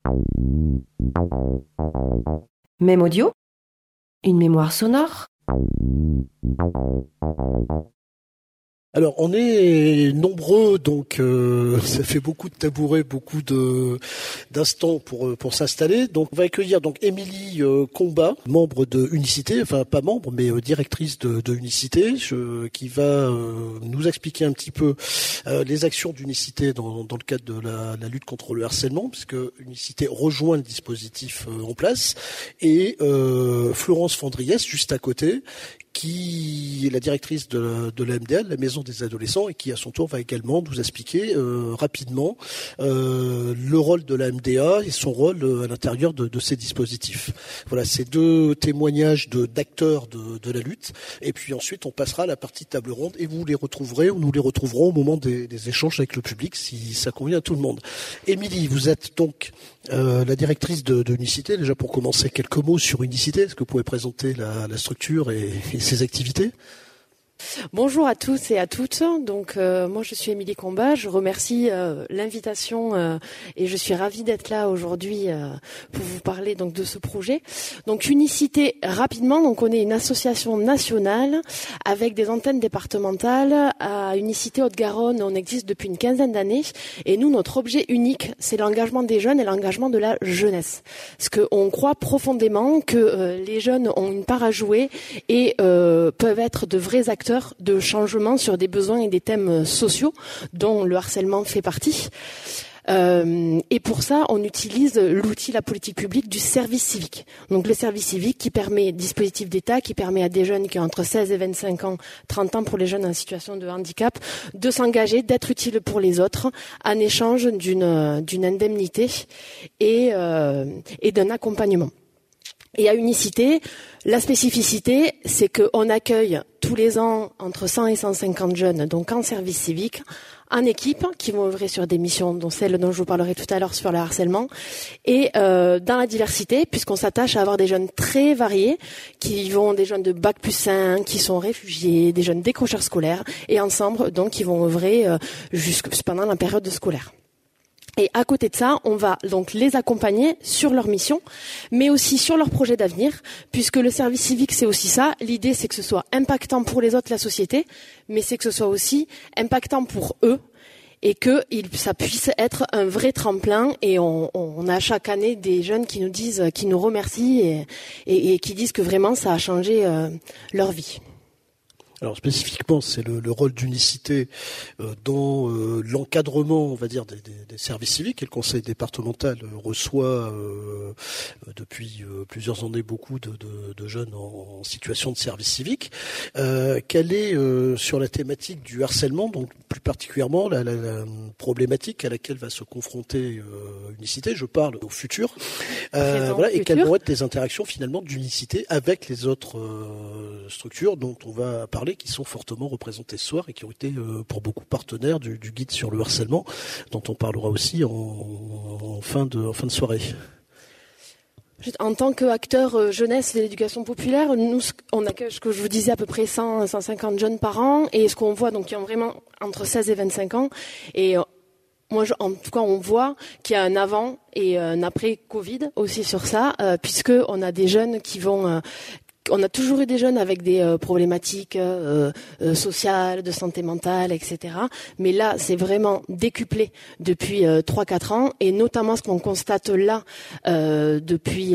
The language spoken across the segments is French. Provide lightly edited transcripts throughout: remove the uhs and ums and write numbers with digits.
Même audio, une mémoire sonore. Alors, on est nombreux, donc ça fait beaucoup de tabourets, beaucoup d'instants pour s'installer. Donc, on va accueillir donc Émilie Combat, membre de Unicité, enfin pas membre, mais directrice de Unicité, qui va nous expliquer un petit peu les actions d'Unicité dans le cadre de la lutte contre le harcèlement, puisque Unicité rejoint le dispositif en place, et Florence Fandriès, juste à côté, qui est la directrice de la MDA, la Maison des Adolescents, et qui à son tour va également nous expliquer rapidement le rôle de la MDA et son rôle à l'intérieur de ces dispositifs. Voilà, ces deux témoignages d'acteurs de la lutte, et puis ensuite on passera à la partie table ronde, et vous les retrouverez, ou nous les retrouverons au moment des échanges avec le public, si ça convient à tout le monde. Émilie, vous êtes donc la directrice de Unicité. Déjà, pour commencer, quelques mots sur Unicité. Est-ce que vous pouvez présenter la structure et ses activités ? Bonjour à tous et à toutes. Donc moi je suis Émilie Combat, je remercie l'invitation et je suis ravie d'être là aujourd'hui pour vous parler donc de ce projet. Donc Unicité, rapidement, donc on est une association nationale avec des antennes départementales. À Unicité Haute-Garonne, on existe depuis une quinzaine d'années, et nous, notre objet unique, c'est l'engagement des jeunes et l'engagement de la jeunesse. Parce qu'on croit profondément que les jeunes ont une part à jouer et peuvent être de vrais acteurs de changement sur des besoins et des thèmes sociaux dont le harcèlement fait partie. Et pour ça, on utilise l'outil, la politique publique du service civique. Donc le service civique qui permet, dispositif d'État, qui permet à des jeunes qui ont entre 16 et 25 ans, 30 ans pour les jeunes en situation de handicap, de s'engager, d'être utile pour les autres, en échange d'une indemnité et d'un accompagnement. Et à Unicité, la spécificité, c'est qu'on accueille tous les ans entre 100 et 150 jeunes, donc en service civique, en équipe, qui vont œuvrer sur des missions, dont celle dont je vous parlerai tout à l'heure sur le harcèlement, et dans la diversité, puisqu'on s'attache à avoir des jeunes très variés, des jeunes de Bac+5, qui sont réfugiés, des jeunes décrocheurs scolaires, et ensemble, donc, qui vont œuvrer pendant la période scolaire. Et à côté de ça, on va donc les accompagner sur leur mission, mais aussi sur leurs projets d'avenir, puisque le service civique, c'est aussi ça. L'idée, c'est que ce soit impactant pour les autres, la société, mais c'est que ce soit aussi impactant pour eux, et que ça puisse être un vrai tremplin. Et on a chaque année des jeunes qui nous disent, qui nous remercient et qui disent que vraiment ça a changé leur vie. Alors spécifiquement, c'est le rôle d'Unicité dans l'encadrement, on va dire, des services civiques. Et le Conseil départemental reçoit depuis plusieurs années beaucoup de jeunes en situation de service civique. Quelle est sur la thématique du harcèlement, donc plus particulièrement la problématique à laquelle va se confronter Unicité? Je parle au futur. Voilà, et quelles vont être les interactions finalement d'Unicité avec les autres structures dont on va parler, qui sont fortement représentés ce soir et qui ont été pour beaucoup partenaires du guide sur le harcèlement, dont on parlera aussi en fin de soirée. En tant qu'acteur jeunesse de l'éducation populaire, nous, on accueille, ce que je vous disais, à peu près 150 jeunes par an, et ce qu'on voit, donc, qui ont vraiment entre 16 et 25 ans, et moi, en tout cas, on voit qu'il y a un avant et un après Covid aussi sur ça, puisque on a des jeunes qui vont on a toujours eu des jeunes avec des problématiques sociales, de santé mentale, etc. Mais là, c'est vraiment décuplé depuis 3-4 ans, et notamment ce qu'on constate là depuis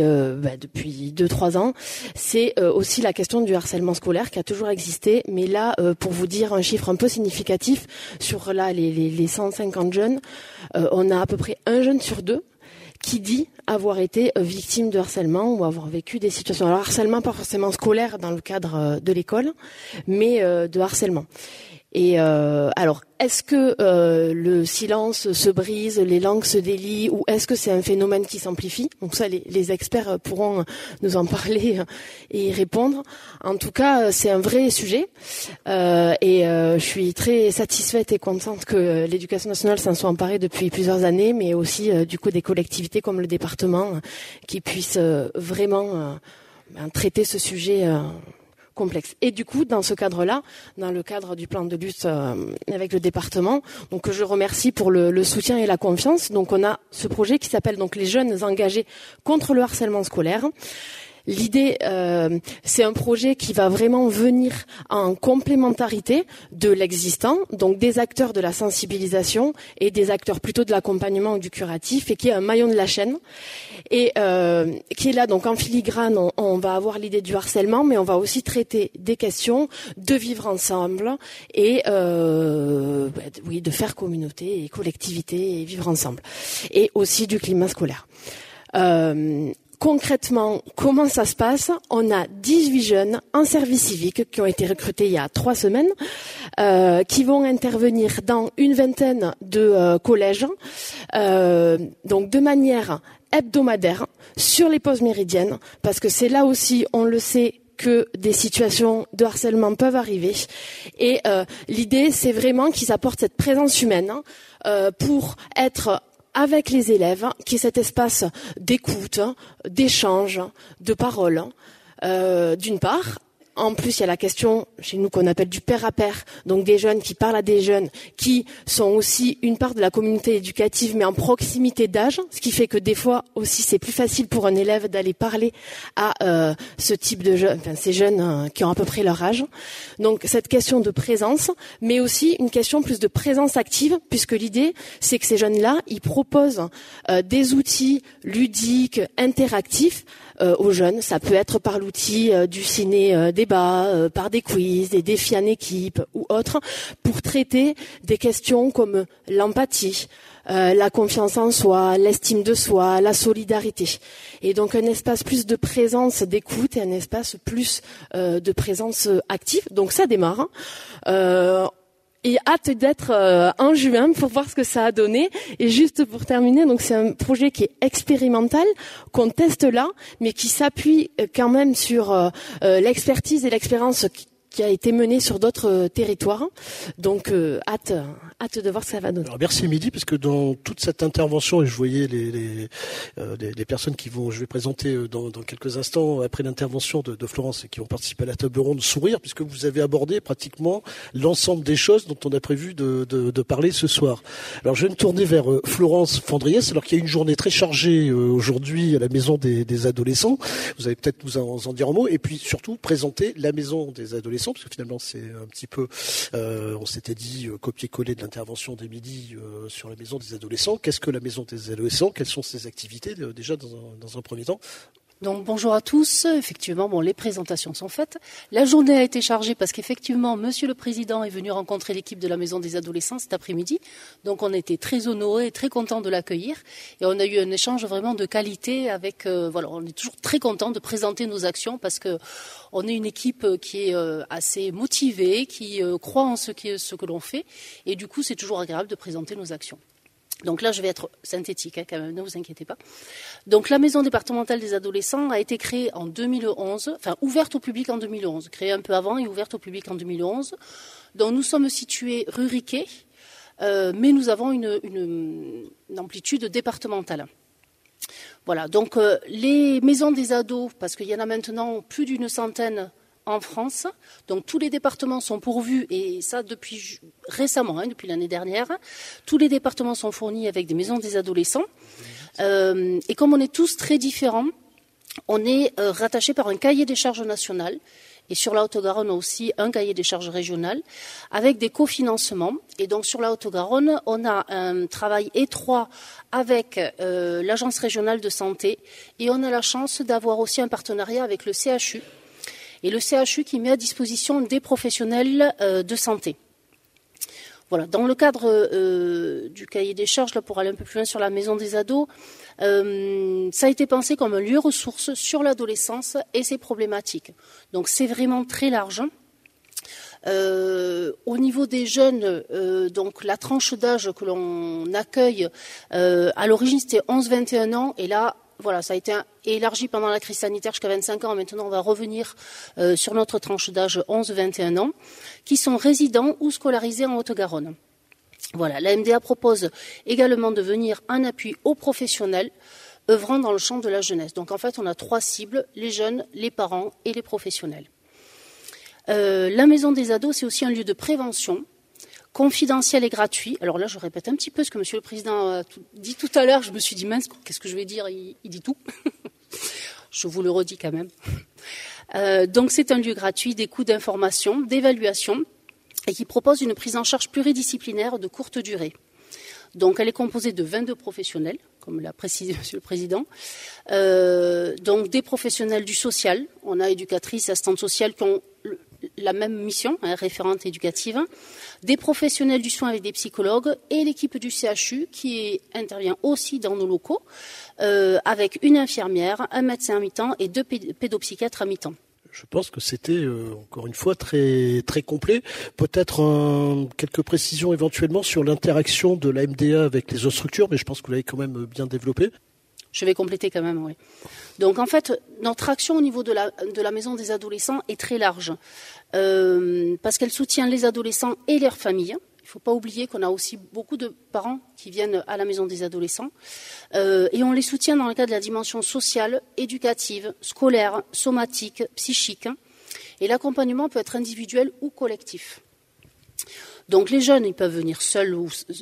2-3 ans, c'est aussi la question du harcèlement scolaire qui a toujours existé. Mais là, pour vous dire un chiffre un peu significatif, sur là les 150 jeunes, on a à peu près un jeune sur 2 qui dit avoir été victime de harcèlement ou avoir vécu des situations. Alors harcèlement pas forcément scolaire dans le cadre de l'école, mais de harcèlement. Et alors, est-ce que le silence se brise, les langues se délient, ou est-ce que c'est un phénomène qui s'amplifie? Donc ça, les experts pourront nous en parler et y répondre. En tout cas, c'est un vrai sujet, et je suis très satisfaite et contente que l'Éducation nationale s'en soit emparée depuis plusieurs années, mais aussi du coup des collectivités comme le département qui puissent vraiment traiter ce sujet complexe. Et du coup, dans ce cadre-là, dans le cadre du plan de lutte avec le département, donc je remercie pour le soutien et la confiance. Donc on a ce projet qui s'appelle donc les jeunes engagés contre le harcèlement scolaire. L'idée, c'est un projet qui va vraiment venir en complémentarité de l'existant, donc des acteurs de la sensibilisation et des acteurs plutôt de l'accompagnement ou du curatif, et qui est un maillon de la chaîne, et qui est là donc en filigrane. On va avoir l'idée du harcèlement, mais on va aussi traiter des questions de vivre ensemble et de faire communauté et collectivité et vivre ensemble, et aussi du climat scolaire. Concrètement, comment ça se passe ? On a 18 jeunes en service civique qui ont été recrutés il y a 3 semaines, qui vont intervenir dans une vingtaine de collèges, donc de manière hebdomadaire, sur les pauses méridiennes, parce que c'est là aussi, on le sait, que des situations de harcèlement peuvent arriver. Et l'idée, c'est vraiment qu'ils apportent cette présence humaine pour être avec les élèves, qui est cet espace d'écoute, d'échange, de parole, d'une part. En plus, il y a la question chez nous qu'on appelle du pair à pair, donc des jeunes qui parlent à des jeunes qui sont aussi une part de la communauté éducative, mais en proximité d'âge, ce qui fait que des fois aussi c'est plus facile pour un élève d'aller parler à ce type de jeunes, enfin ces jeunes qui ont à peu près leur âge. Donc cette question de présence, mais aussi une question plus de présence active, puisque l'idée c'est que ces jeunes-là, ils proposent des outils ludiques, interactifs aux jeunes. Ça peut être par l'outil du ciné-débat, par des quiz, des défis en équipe ou autres, pour traiter des questions comme l'empathie, la confiance en soi, l'estime de soi, la solidarité. Et donc un espace plus de présence, d'écoute, et un espace plus de présence active. Donc ça démarre. Et hâte d'être en juin pour voir ce que ça a donné. Et juste pour terminer, donc c'est un projet qui est expérimental, qu'on teste là, mais qui s'appuie quand même sur l'expertise et l'expérience qui a été menée sur d'autres territoires. Donc hâte de voir ce que ça va donner. Alors, merci Émilie, parce que dans toute cette intervention, et je voyais les personnes je vais présenter dans quelques instants après l'intervention de Florence et qui vont participer à la table ronde sourire, puisque vous avez abordé pratiquement l'ensemble des choses dont on a prévu de parler ce soir. Alors je vais me tourner vers Florence Fandriès, alors qu'il y a une journée très chargée aujourd'hui à la Maison des Adolescents. Vous allez peut-être nous en dire un mot, et puis surtout présenter la Maison des Adolescents, parce que finalement c'est un petit peu, on s'était dit, copier-coller de l'intervention d'Émilie sur la Maison des Adolescents. Qu'est-ce que la Maison des Adolescents ? Quelles sont ses activités déjà dans un premier temps ? Donc bonjour à tous. Effectivement, les présentations sont faites. La journée a été chargée parce qu'effectivement, Monsieur le Président est venu rencontrer l'équipe de la Maison des Adolescents cet après-midi. Donc on était très honorés et très contents de l'accueillir. Et on a eu un échange vraiment de qualité avec. On est toujours très contents de présenter nos actions parce que on est une équipe qui est assez motivée, qui croit en ce que l'on fait. Et du coup, c'est toujours agréable de présenter nos actions. Donc là, je vais être synthétique, quand même, ne vous inquiétez pas. Donc la Maison départementale des adolescents a été créée en 2011, enfin ouverte au public en 2011, créée un peu avant et ouverte au public en 2011. Donc nous sommes situés rue Riquet, mais nous avons une amplitude départementale. Voilà, donc les maisons des ados, parce qu'il y en a maintenant plus d'une centaine en France, donc tous les départements sont pourvus, et ça depuis récemment, depuis l'année dernière, tous les départements sont fournis avec des maisons des adolescents. Et comme on est tous très différents, on est rattaché par un cahier des charges national. Et sur la Haute-Garonne aussi un cahier des charges régional avec des cofinancements. Et donc sur la Haute-Garonne, on a un travail étroit avec l'Agence régionale de santé, et on a la chance d'avoir aussi un partenariat avec le CHU. Et le CHU qui met à disposition des professionnels de santé. Voilà. Dans le cadre du cahier des charges, là, pour aller un peu plus loin sur la Maison des ados, ça a été pensé comme un lieu ressource sur l'adolescence et ses problématiques. Donc c'est vraiment très large. Au niveau des jeunes, donc la tranche d'âge que l'on accueille, à l'origine c'était 11-21 ans, et là, voilà, ça a été élargi pendant la crise sanitaire jusqu'à 25 ans. Maintenant, on va revenir sur notre tranche d'âge 11-21 ans, qui sont résidents ou scolarisés en Haute-Garonne. Voilà, la MDA propose également de venir en appui aux professionnels œuvrant dans le champ de la jeunesse. Donc en fait, on a 3 cibles, les jeunes, les parents et les professionnels. La maison des ados, c'est aussi un lieu de prévention, confidentiel et gratuit. Alors là, je répète un petit peu ce que Monsieur le Président a dit tout à l'heure. Je me suis dit, mince, qu'est-ce que je vais dire ? Il dit tout. Je vous le redis quand même. Donc c'est un lieu gratuit d'écoute, d'information, d'évaluation et qui propose une prise en charge pluridisciplinaire de courte durée. Donc elle est composée de 22 professionnels, comme l'a précisé Monsieur le Président. Donc des professionnels du social, on a éducatrices, assistantes sociales qui ont la même mission, référente éducative, des professionnels du soin avec des psychologues et l'équipe du CHU qui intervient aussi dans nos locaux avec une infirmière, un médecin à mi-temps et 2 pédopsychiatres à mi-temps. Je pense que c'était, encore une fois, très très complet. Peut-être quelques précisions éventuellement sur l'interaction de la MDA avec les autres structures, mais je pense que vous l'avez quand même bien développé. Je vais compléter quand même, oui. Donc en fait, notre action au niveau de la maison des adolescents est très large, parce qu'elle soutient les adolescents et leurs familles. Il ne faut pas oublier qu'on a aussi beaucoup de parents qui viennent à la maison des adolescents, et on les soutient dans le cadre de la dimension sociale, éducative, scolaire, somatique, psychique, et l'accompagnement peut être individuel ou collectif. Donc les jeunes, ils peuvent venir seuls,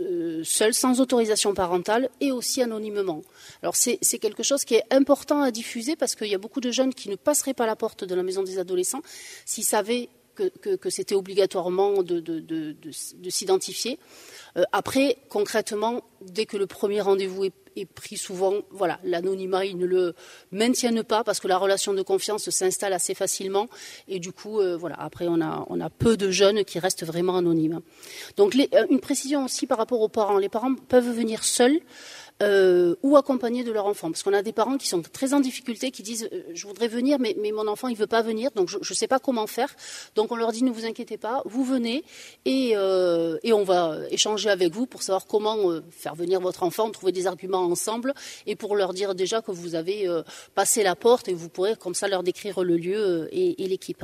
sans autorisation parentale et aussi anonymement. Alors c'est quelque chose qui est important à diffuser parce qu'il y a beaucoup de jeunes qui ne passeraient pas la porte de la maison des adolescents s'ils savaient que c'était obligatoirement de s'identifier. Après, concrètement, dès que le premier rendez-vous est pris, souvent, voilà, l'anonymat, ils ne le maintiennent pas parce que la relation de confiance s'installe assez facilement. Et du coup, voilà, après, on a peu de jeunes qui restent vraiment anonymes. Donc, une précision aussi par rapport aux parents. Les parents peuvent venir seuls. Ou accompagnés de leur enfant. Parce qu'on a des parents qui sont très en difficulté, qui disent je voudrais venir, mais mon enfant il veut pas venir, donc je ne sais pas comment faire. Donc on leur dit ne vous inquiétez pas, vous venez et on va échanger avec vous pour savoir comment faire venir votre enfant, trouver des arguments ensemble et pour leur dire déjà que vous avez passé la porte et vous pourrez comme ça leur décrire le lieu et l'équipe.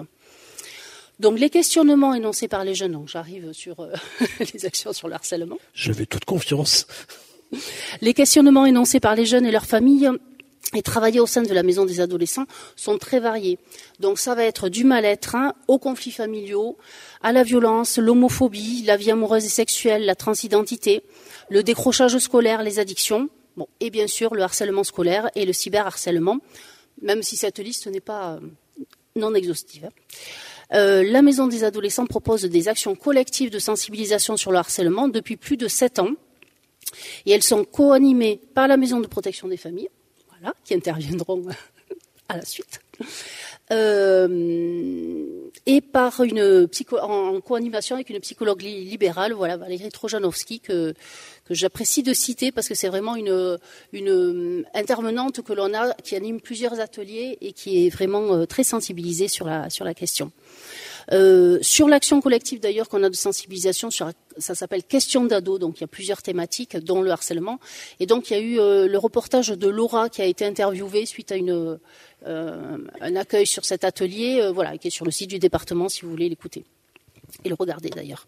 Donc les questionnements énoncés par les jeunes, donc j'arrive sur les actions sur le harcèlement. J'avais toute confiance. Les questionnements énoncés par les jeunes et leurs familles et travaillés au sein de la maison des adolescents sont très variés. Donc ça va être du mal-être aux conflits familiaux, à la violence, l'homophobie, la vie amoureuse et sexuelle, la transidentité, le décrochage scolaire, les addictions, bon, et bien sûr le harcèlement scolaire et le cyberharcèlement, même si cette liste n'est pas non exhaustive. La maison des adolescents propose des actions collectives de sensibilisation sur le harcèlement depuis plus de 7 ans. Et elles sont co-animées par la maison de protection des familles, voilà, qui interviendront à la suite, et par en co-animation avec une psychologue libérale, voilà, Valérie Trojanowski, que j'apprécie de citer parce que c'est vraiment une intervenante que l'on a, qui anime plusieurs ateliers et qui est vraiment très sensibilisée sur la question. Sur l'action collective d'ailleurs qu'on a de sensibilisation, ça s'appelle Question d'ado, donc il y a plusieurs thématiques dont le harcèlement. Et donc il y a eu le reportage de Laura qui a été interviewée suite à un accueil sur cet atelier, voilà, qui est sur le site du département si vous voulez l'écouter et le regarder d'ailleurs.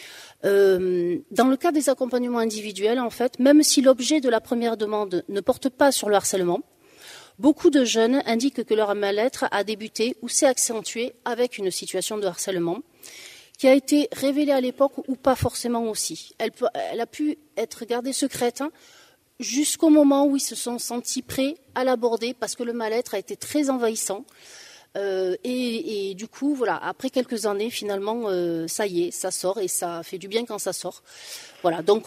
Dans le cas des accompagnements individuels, en fait, même si l'objet de la première demande ne porte pas sur le harcèlement, beaucoup de jeunes indiquent que leur mal-être a débuté ou s'est accentué avec une situation de harcèlement qui a été révélée à l'époque ou pas forcément aussi. Elle a pu être gardée secrète jusqu'au moment où ils se sont sentis prêts à l'aborder parce que le mal-être a été très envahissant. Et du coup, voilà, après quelques années, finalement, ça y est, ça sort et ça fait du bien quand ça sort. Voilà, donc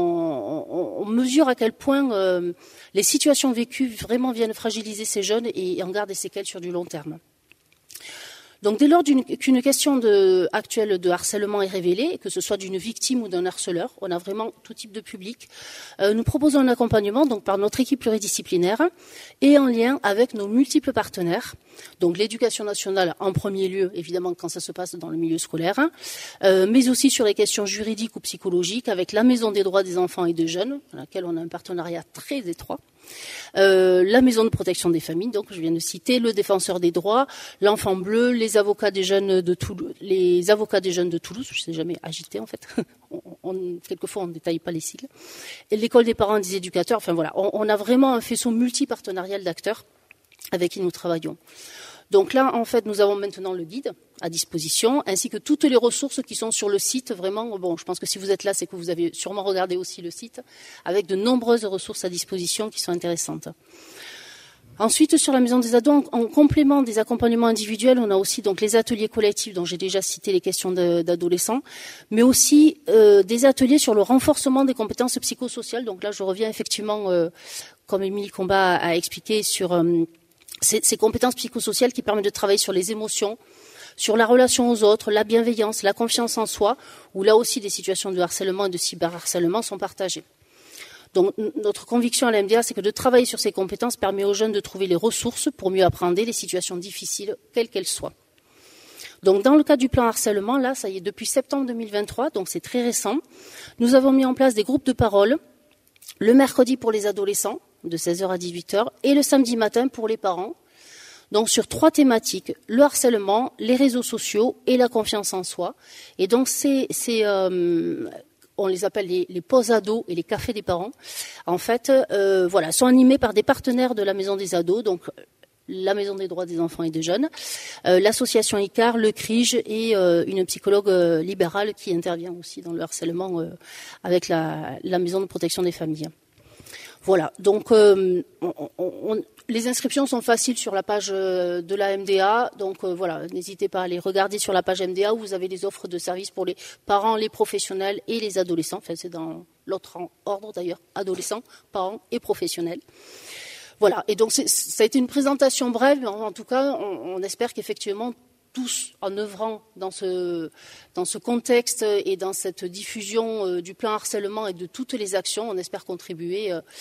on mesure à quel point les situations vécues vraiment viennent fragiliser ces jeunes et en gardent des séquelles sur du long terme. Donc dès lors qu'une question actuelle de harcèlement est révélée, que ce soit d'une victime ou d'un harceleur, on a vraiment tout type de public, nous proposons un accompagnement donc par notre équipe pluridisciplinaire et en lien avec nos multiples partenaires, donc l'éducation nationale en premier lieu, évidemment quand ça se passe dans le milieu scolaire, mais aussi sur les questions juridiques ou psychologiques avec la Maison des droits des enfants et des jeunes, à laquelle on a un partenariat très étroit. La maison de protection des familles, donc je viens de citer, le défenseur des droits, l'enfant bleu, les avocats des jeunes de Toulouse, je sais jamais agité en fait, quelquefois on ne détaille pas les sigles, et l'école des parents et des éducateurs, enfin voilà, on a vraiment un faisceau multipartenarial d'acteurs avec qui nous travaillons. Donc là, en fait, nous avons maintenant le guide à disposition, ainsi que toutes les ressources qui sont sur le site. Vraiment, bon, je pense que si vous êtes là, c'est que vous avez sûrement regardé aussi le site, avec de nombreuses ressources à disposition qui sont intéressantes. Ensuite, sur la maison des ados, en complément des accompagnements individuels, on a aussi donc les ateliers collectifs dont j'ai déjà cité les questions d'adolescents, mais aussi des ateliers sur le renforcement des compétences psychosociales. Donc là, je reviens effectivement, comme Émilie Combat a expliqué, sur ces compétences psychosociales qui permettent de travailler sur les émotions, sur la relation aux autres, la bienveillance, la confiance en soi, où là aussi des situations de harcèlement et de cyberharcèlement sont partagées. Donc notre conviction à la MDA, c'est que de travailler sur ces compétences permet aux jeunes de trouver les ressources pour mieux appréhender les situations difficiles, quelles qu'elles soient. Donc dans le cadre du plan harcèlement, là, ça y est, depuis septembre 2023, donc c'est très récent, nous avons mis en place des groupes de parole, le mercredi pour les adolescents, de 16h à 18h, et le samedi matin pour les parents. Donc sur 3 thématiques, le harcèlement, les réseaux sociaux et la confiance en soi. Et donc on les appelle les pauses ados et les cafés des parents. En fait, sont animés par des partenaires de la Maison des ados, donc la Maison des droits des enfants et des jeunes, l'association ICAR, le CRIJ et une psychologue libérale qui intervient aussi dans le harcèlement avec la Maison de protection des familles. Voilà, donc les inscriptions sont faciles sur la page de la MDA, donc voilà, n'hésitez pas à aller regarder sur la page MDA où vous avez des offres de services pour les parents, les professionnels et les adolescents, enfin c'est dans l'autre ordre d'ailleurs, adolescents, parents et professionnels. Voilà, et donc ça a été une présentation brève, mais en tout cas on espère qu'effectivement tous, en œuvrant dans ce contexte et dans cette diffusion du plan harcèlement et de toutes les actions, on espère contribuer à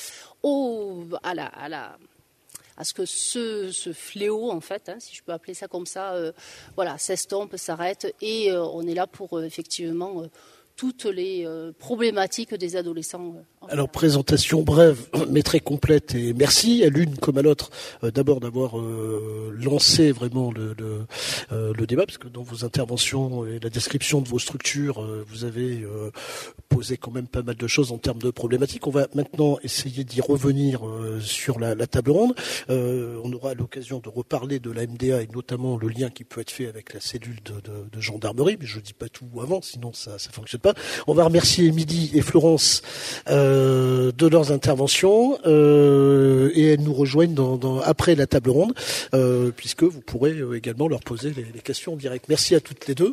ce que ce fléau, en fait, si je peux appeler ça comme ça, s'estompe, s'arrête, et on est là pour effectivement toutes les problématiques des adolescents. Alors, présentation brève, mais très complète, et merci à l'une comme à l'autre d'abord d'avoir lancé vraiment le débat, parce que dans vos interventions et la description de vos structures, vous avez posé quand même pas mal de choses en termes de problématiques. On va maintenant essayer d'y revenir sur la table ronde. On aura l'occasion de reparler de la MDA et notamment le lien qui peut être fait avec la cellule de gendarmerie, mais je dis pas tout avant, sinon ça fonctionne pas. On va remercier Émilie et Florence de leurs interventions et elles nous rejoignent après la table ronde puisque vous pourrez également leur poser les questions en direct. Merci à toutes les deux.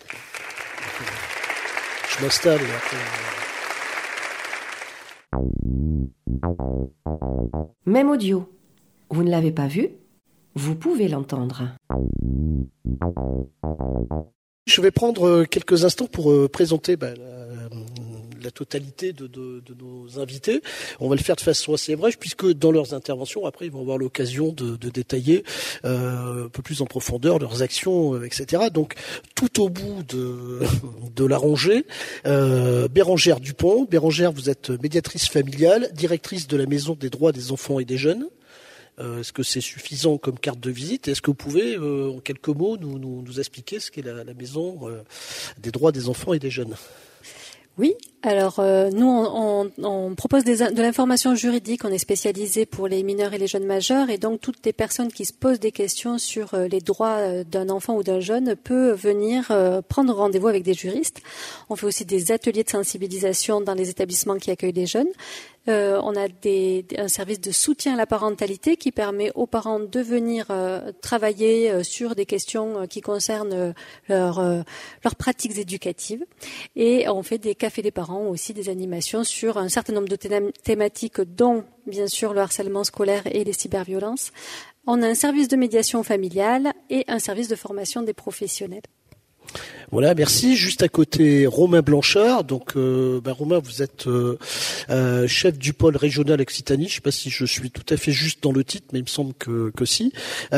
Je m'installe et après... Même audio. Vous ne l'avez pas vu? Vous pouvez l'entendre. Je vais prendre quelques instants pour présenter la totalité de nos invités. On va le faire de façon assez brève puisque dans leurs interventions, après, ils vont avoir l'occasion de détailler un peu plus en profondeur leurs actions, etc. Donc, tout au bout de la rangée, Bérangère Dupont. Bérangère, vous êtes médiatrice familiale, directrice de la Maison des droits des enfants et des jeunes. Est-ce que c'est suffisant comme carte de visite? Est-ce que vous pouvez, en quelques mots, nous expliquer ce qu'est la Maison des droits des enfants et des jeunes? Oui, alors nous on propose de l'information juridique, on est spécialisé pour les mineurs et les jeunes majeurs et donc toutes les personnes qui se posent des questions sur les droits d'un enfant ou d'un jeune peuvent venir prendre rendez-vous avec des juristes. On fait aussi des ateliers de sensibilisation dans les établissements qui accueillent les jeunes. On a un service de soutien à la parentalité qui permet aux parents de venir travailler sur des questions qui concernent leurs pratiques éducatives. Et on fait des cafés des parents aussi, des animations sur un certain nombre de thématiques, dont bien sûr le harcèlement scolaire et les cyberviolences. On a un service de médiation familiale et un service de formation des professionnels. Voilà, merci. Juste à côté, Romain Blanchard. Donc, Romain, vous êtes chef du pôle régional Occitanie. Je ne sais pas si je suis tout à fait juste dans le titre, mais il me semble que si.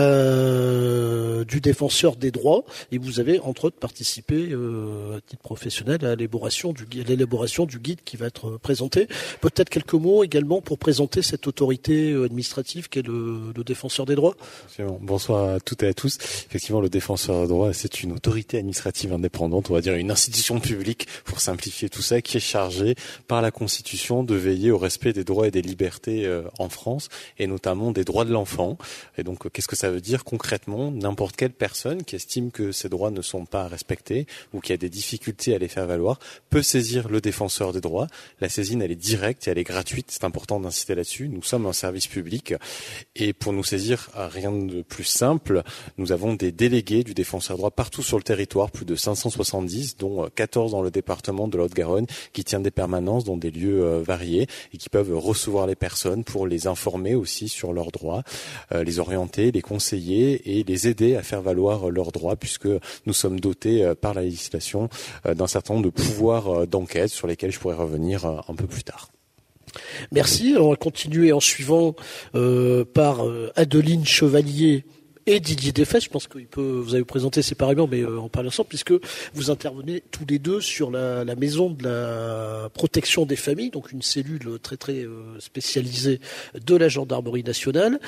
Du défenseur des droits. Et vous avez, entre autres, participé à titre professionnel à l'élaboration du guide qui va être présenté. Peut-être quelques mots également pour présenter cette autorité administrative qu'est le défenseur des droits. Bonsoir à toutes et à tous. Effectivement, le défenseur des droits, c'est une autorité administrative indépendante, on va dire une institution publique, pour simplifier tout ça, qui est chargée par la Constitution de veiller au respect des droits et des libertés en France, et notamment des droits de l'enfant. Et donc, qu'est-ce que ça veut dire concrètement? N'importe quelle personne qui estime que ses droits ne sont pas respectés ou qui a des difficultés à les faire valoir peut saisir le défenseur des droits. La saisine, elle est directe et elle est gratuite. C'est important d'insister là-dessus. Nous sommes un service public et pour nous saisir, rien de plus simple. Nous avons des délégués du défenseur des droits partout sur le territoire, plus de 570, dont 14 dans le département de la Haute-Garonne, qui tiennent des permanences dans des lieux variés et qui peuvent recevoir les personnes pour les informer aussi sur leurs droits, les orienter, les conseiller et les aider à faire valoir leurs droits, puisque nous sommes dotés par la législation d'un certain nombre de pouvoirs d'enquête sur lesquels je pourrais revenir un peu plus tard. Merci. On va continuer en suivant par Adeline Chevalier et Didier Desfès. Je pense que vous avez présenté séparément, mais on parle ensemble, puisque vous intervenez tous les deux sur la maison de la protection des familles, donc une cellule très très spécialisée de la gendarmerie nationale.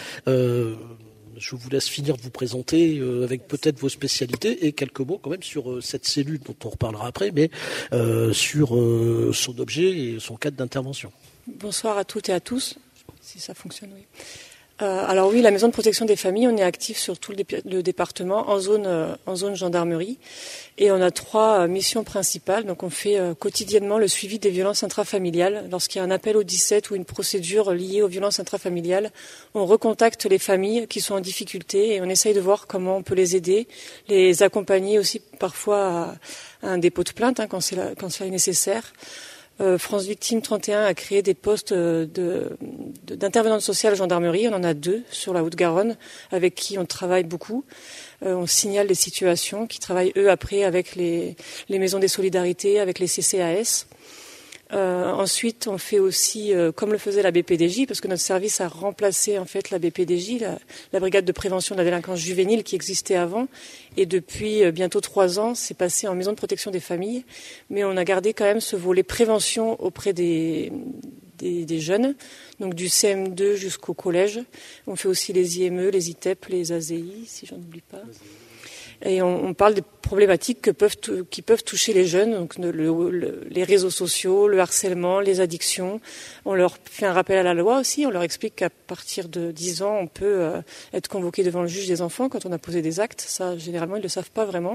Je vous laisse finir de vous présenter avec peut-être vos spécialités et quelques mots quand même sur cette cellule dont on reparlera après, mais sur son objet et son cadre d'intervention. Bonsoir à toutes et à tous, si ça fonctionne, oui. Alors oui, la maison de protection des familles, on est actif sur tout le département en zone gendarmerie et on a 3 missions principales. Donc on fait quotidiennement le suivi des violences intrafamiliales. Lorsqu'il y a un appel au 17 ou une procédure liée aux violences intrafamiliales, on recontacte les familles qui sont en difficulté et on essaye de voir comment on peut les aider, les accompagner aussi parfois à un dépôt de plainte quand cela est nécessaire. France Victime 31 a créé des postes d'intervenante sociale gendarmerie. On en a 2 sur la Haute-Garonne avec qui on travaille beaucoup. On signale les situations, qui travaillent eux après avec les maisons des solidarités, avec les CCAS. Ensuite, on fait aussi, comme le faisait la BPDJ, parce que notre service a remplacé en fait la BPDJ, la brigade de prévention de la délinquance juvénile qui existait avant. Et depuis bientôt 3 ans, c'est passé en maison de protection des familles. Mais on a gardé quand même ce volet prévention auprès des jeunes, donc du CM2 jusqu'au collège. On fait aussi les IME, les ITEP, les AZI, si j'en oublie pas. Et on parle des problématiques qui peuvent toucher les jeunes, donc les réseaux sociaux, le harcèlement, les addictions. On leur fait un rappel à la loi aussi. On leur explique qu'à partir de 10 ans, on peut être convoqué devant le juge des enfants quand on a posé des actes. Ça, généralement, ils ne le savent pas vraiment.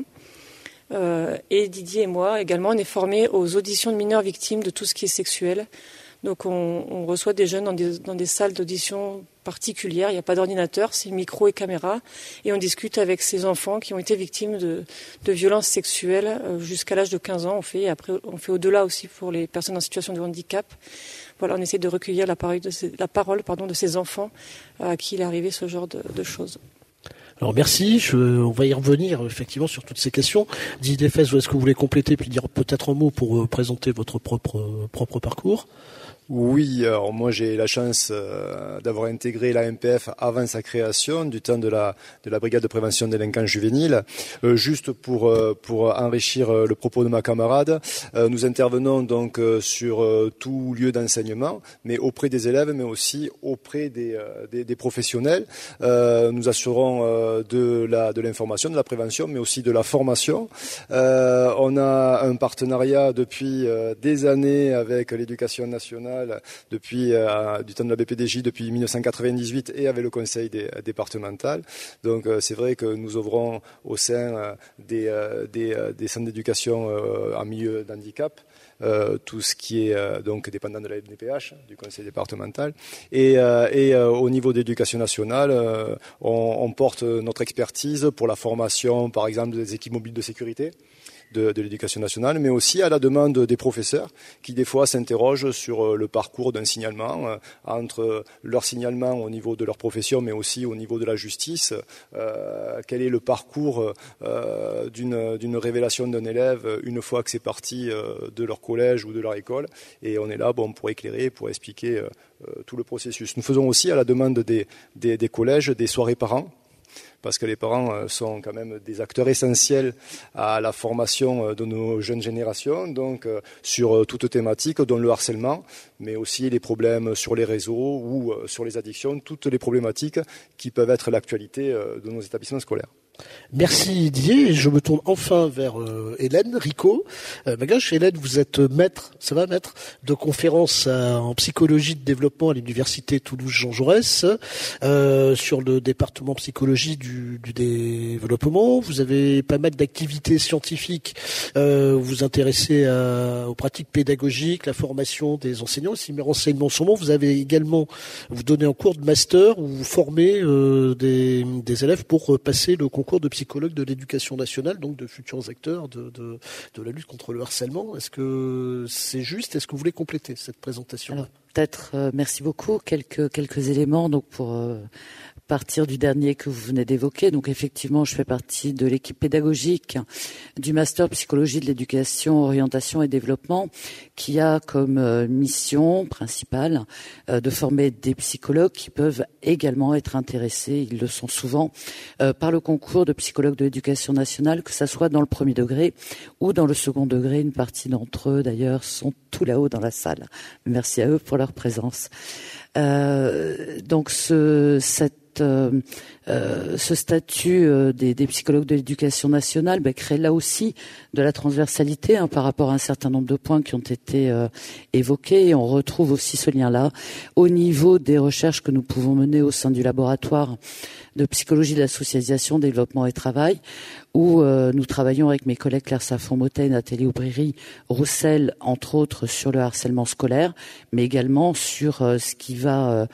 Et Didier et moi, également, on est formés aux auditions de mineurs victimes de tout ce qui est sexuel. Donc on reçoit des jeunes dans des salles d'audition particulières. Il n'y a pas d'ordinateur, c'est micro et caméra. Et on discute avec ces enfants qui ont été victimes de violences sexuelles jusqu'à l'âge de 15 ans. On fait au-delà aussi pour les personnes en situation de handicap. Voilà, on essaie de recueillir la parole de ces enfants à qui il est arrivé ce genre de choses. Alors merci, on va y revenir effectivement sur toutes ces questions. Didier Desfès, est-ce que vous voulez compléter puis dire peut-être un mot pour présenter votre propre parcours ? Oui, alors moi j'ai la chance d'avoir intégré la MPF avant sa création, du temps de la brigade de prévention des délinquants juvéniles. Juste pour enrichir le propos de ma camarade, nous intervenons donc sur tout lieu d'enseignement, mais auprès des élèves, mais aussi auprès des professionnels. Nous assurons de l'information, de la prévention, mais aussi de la formation. On a un partenariat depuis des années avec l'éducation nationale, depuis du temps de la BPDJ, depuis 1998, et avec le conseil départemental. Donc c'est vrai que nous œuvrons au sein des centres d'éducation en milieu d'handicap, tout ce qui est donc dépendant de la FDPH, du conseil départemental, et au niveau de l'éducation nationale, on porte notre expertise pour la formation, par exemple, des équipes mobiles de sécurité de l'éducation nationale, mais aussi à la demande des professeurs qui des fois s'interrogent sur le parcours d'un signalement, entre leur signalement au niveau de leur profession, mais aussi au niveau de la justice. Quel est le parcours d'une révélation d'un élève une fois que c'est parti de leur collège ou de leur école, et on est là pour éclairer, pour expliquer tout le processus. Nous faisons aussi à la demande des collèges des soirées parents, parce que les parents sont quand même des acteurs essentiels à la formation de nos jeunes générations, donc sur toute thématique, dont le harcèlement, mais aussi les problèmes sur les réseaux ou sur les addictions, toutes les problématiques qui peuvent être l'actualité de nos établissements scolaires. Merci Didier. Je me tourne enfin vers Hélène Ricot. Magache, Hélène, vous êtes maître de conférence en psychologie de développement à l'université Toulouse-Jean Jaurès sur le département psychologie du développement. Vous avez pas mal d'activités scientifiques. Vous vous intéressez aux pratiques pédagogiques, la formation des enseignants. Si mes renseignements sont bons, vous avez également vous donnez un cours de master où vous formez des élèves pour passer le concours de psychologue de l'éducation nationale, donc de futurs acteurs de la lutte contre le harcèlement. Est-ce que c'est juste? Est-ce que vous voulez compléter cette présentation? Alors, peut-être, merci beaucoup. Quelques éléments donc pour partir du dernier que vous venez d'évoquer. Donc effectivement, je fais partie de l'équipe pédagogique du master psychologie de l'éducation, orientation et développement, qui a comme mission principale de former des psychologues qui peuvent également être intéressés, ils le sont souvent, par le concours de psychologue de l'éducation nationale, que ça soit dans le premier degré ou dans le second degré. Une partie d'entre eux, d'ailleurs, sont tout là-haut dans la salle. Merci à eux pour leur présence. Donc ce statut des psychologues de l'éducation nationale crée là aussi de la transversalité par rapport à un certain nombre de points qui ont été évoqués, et on retrouve aussi ce lien-là au niveau des recherches que nous pouvons mener au sein du laboratoire de psychologie de la socialisation, développement et travail, où nous travaillons avec mes collègues Claire Safon-Motet et Nathalie Aubry-Roussel, entre autres, sur le harcèlement scolaire, mais également sur ce qui va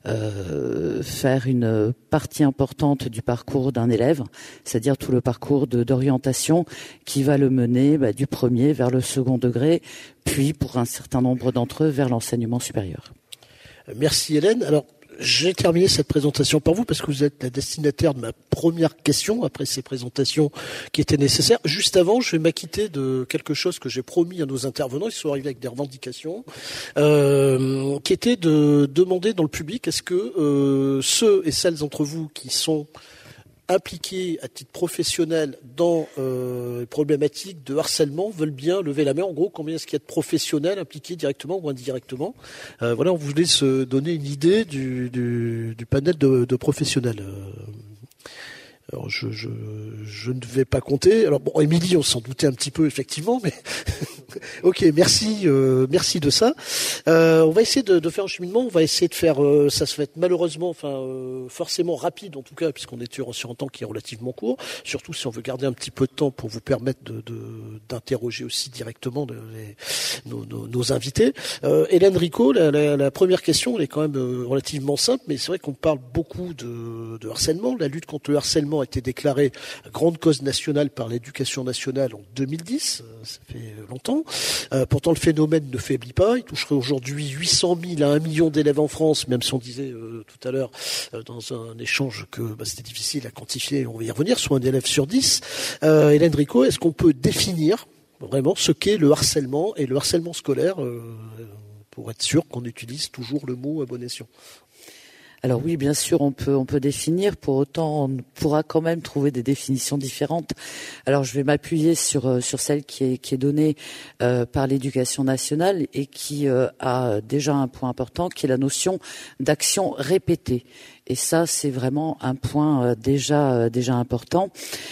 faire une partie importante du parcours d'un élève, c'est-à-dire tout le parcours d'orientation qui va le mener du premier vers le second degré, puis pour un certain nombre d'entre eux vers l'enseignement supérieur. Merci Hélène. Alors, j'ai terminé cette présentation par vous parce que vous êtes la destinataire de ma première question après ces présentations qui étaient nécessaires. Juste avant, je vais m'acquitter de quelque chose que j'ai promis à nos intervenants. Ils sont arrivés avec des revendications qui étaient de demander dans le public est-ce que ceux et celles d'entre vous qui sont impliqués à titre professionnel dans les problématiques de harcèlement veulent bien lever la main. En gros, combien est-ce qu'il y a de professionnels impliqués directement ou indirectement? Voilà, on voulait se donner une idée du panel de professionnels. Alors je ne vais pas compter. Alors bon, Émilie, on s'en doutait un petit peu effectivement, mais ok, merci de ça. On va essayer de faire un cheminement. On va essayer de faire, ça se fait malheureusement, forcément rapide en tout cas, puisqu'on est sur un temps qui est relativement court. Surtout si on veut garder un petit peu de temps pour vous permettre d'interroger aussi directement nos invités. Hélène Ricot, la première question, elle est quand même relativement simple, mais c'est vrai qu'on parle beaucoup de harcèlement. La lutte contre le harcèlement a été déclarée grande cause nationale par l'Éducation nationale en 2010, ça fait longtemps. Pourtant, le phénomène ne faiblit pas. Il toucherait aujourd'hui 800 000 à 1 million d'élèves en France, même si on disait tout à l'heure dans un échange que c'était difficile à quantifier, on va y revenir, soit un élève sur 10. Hélène Ricot, est-ce qu'on peut définir vraiment ce qu'est le harcèlement et le harcèlement scolaire pour être sûr qu'on utilise toujours le mot à bon escient? Alors oui, bien sûr, on peut définir. Pour autant, on pourra quand même trouver des définitions différentes. Alors, je vais m'appuyer sur celle qui est donnée par l'Éducation nationale et qui a déjà un point important, qui est la notion d'action répétée. Et ça, c'est vraiment un point déjà important.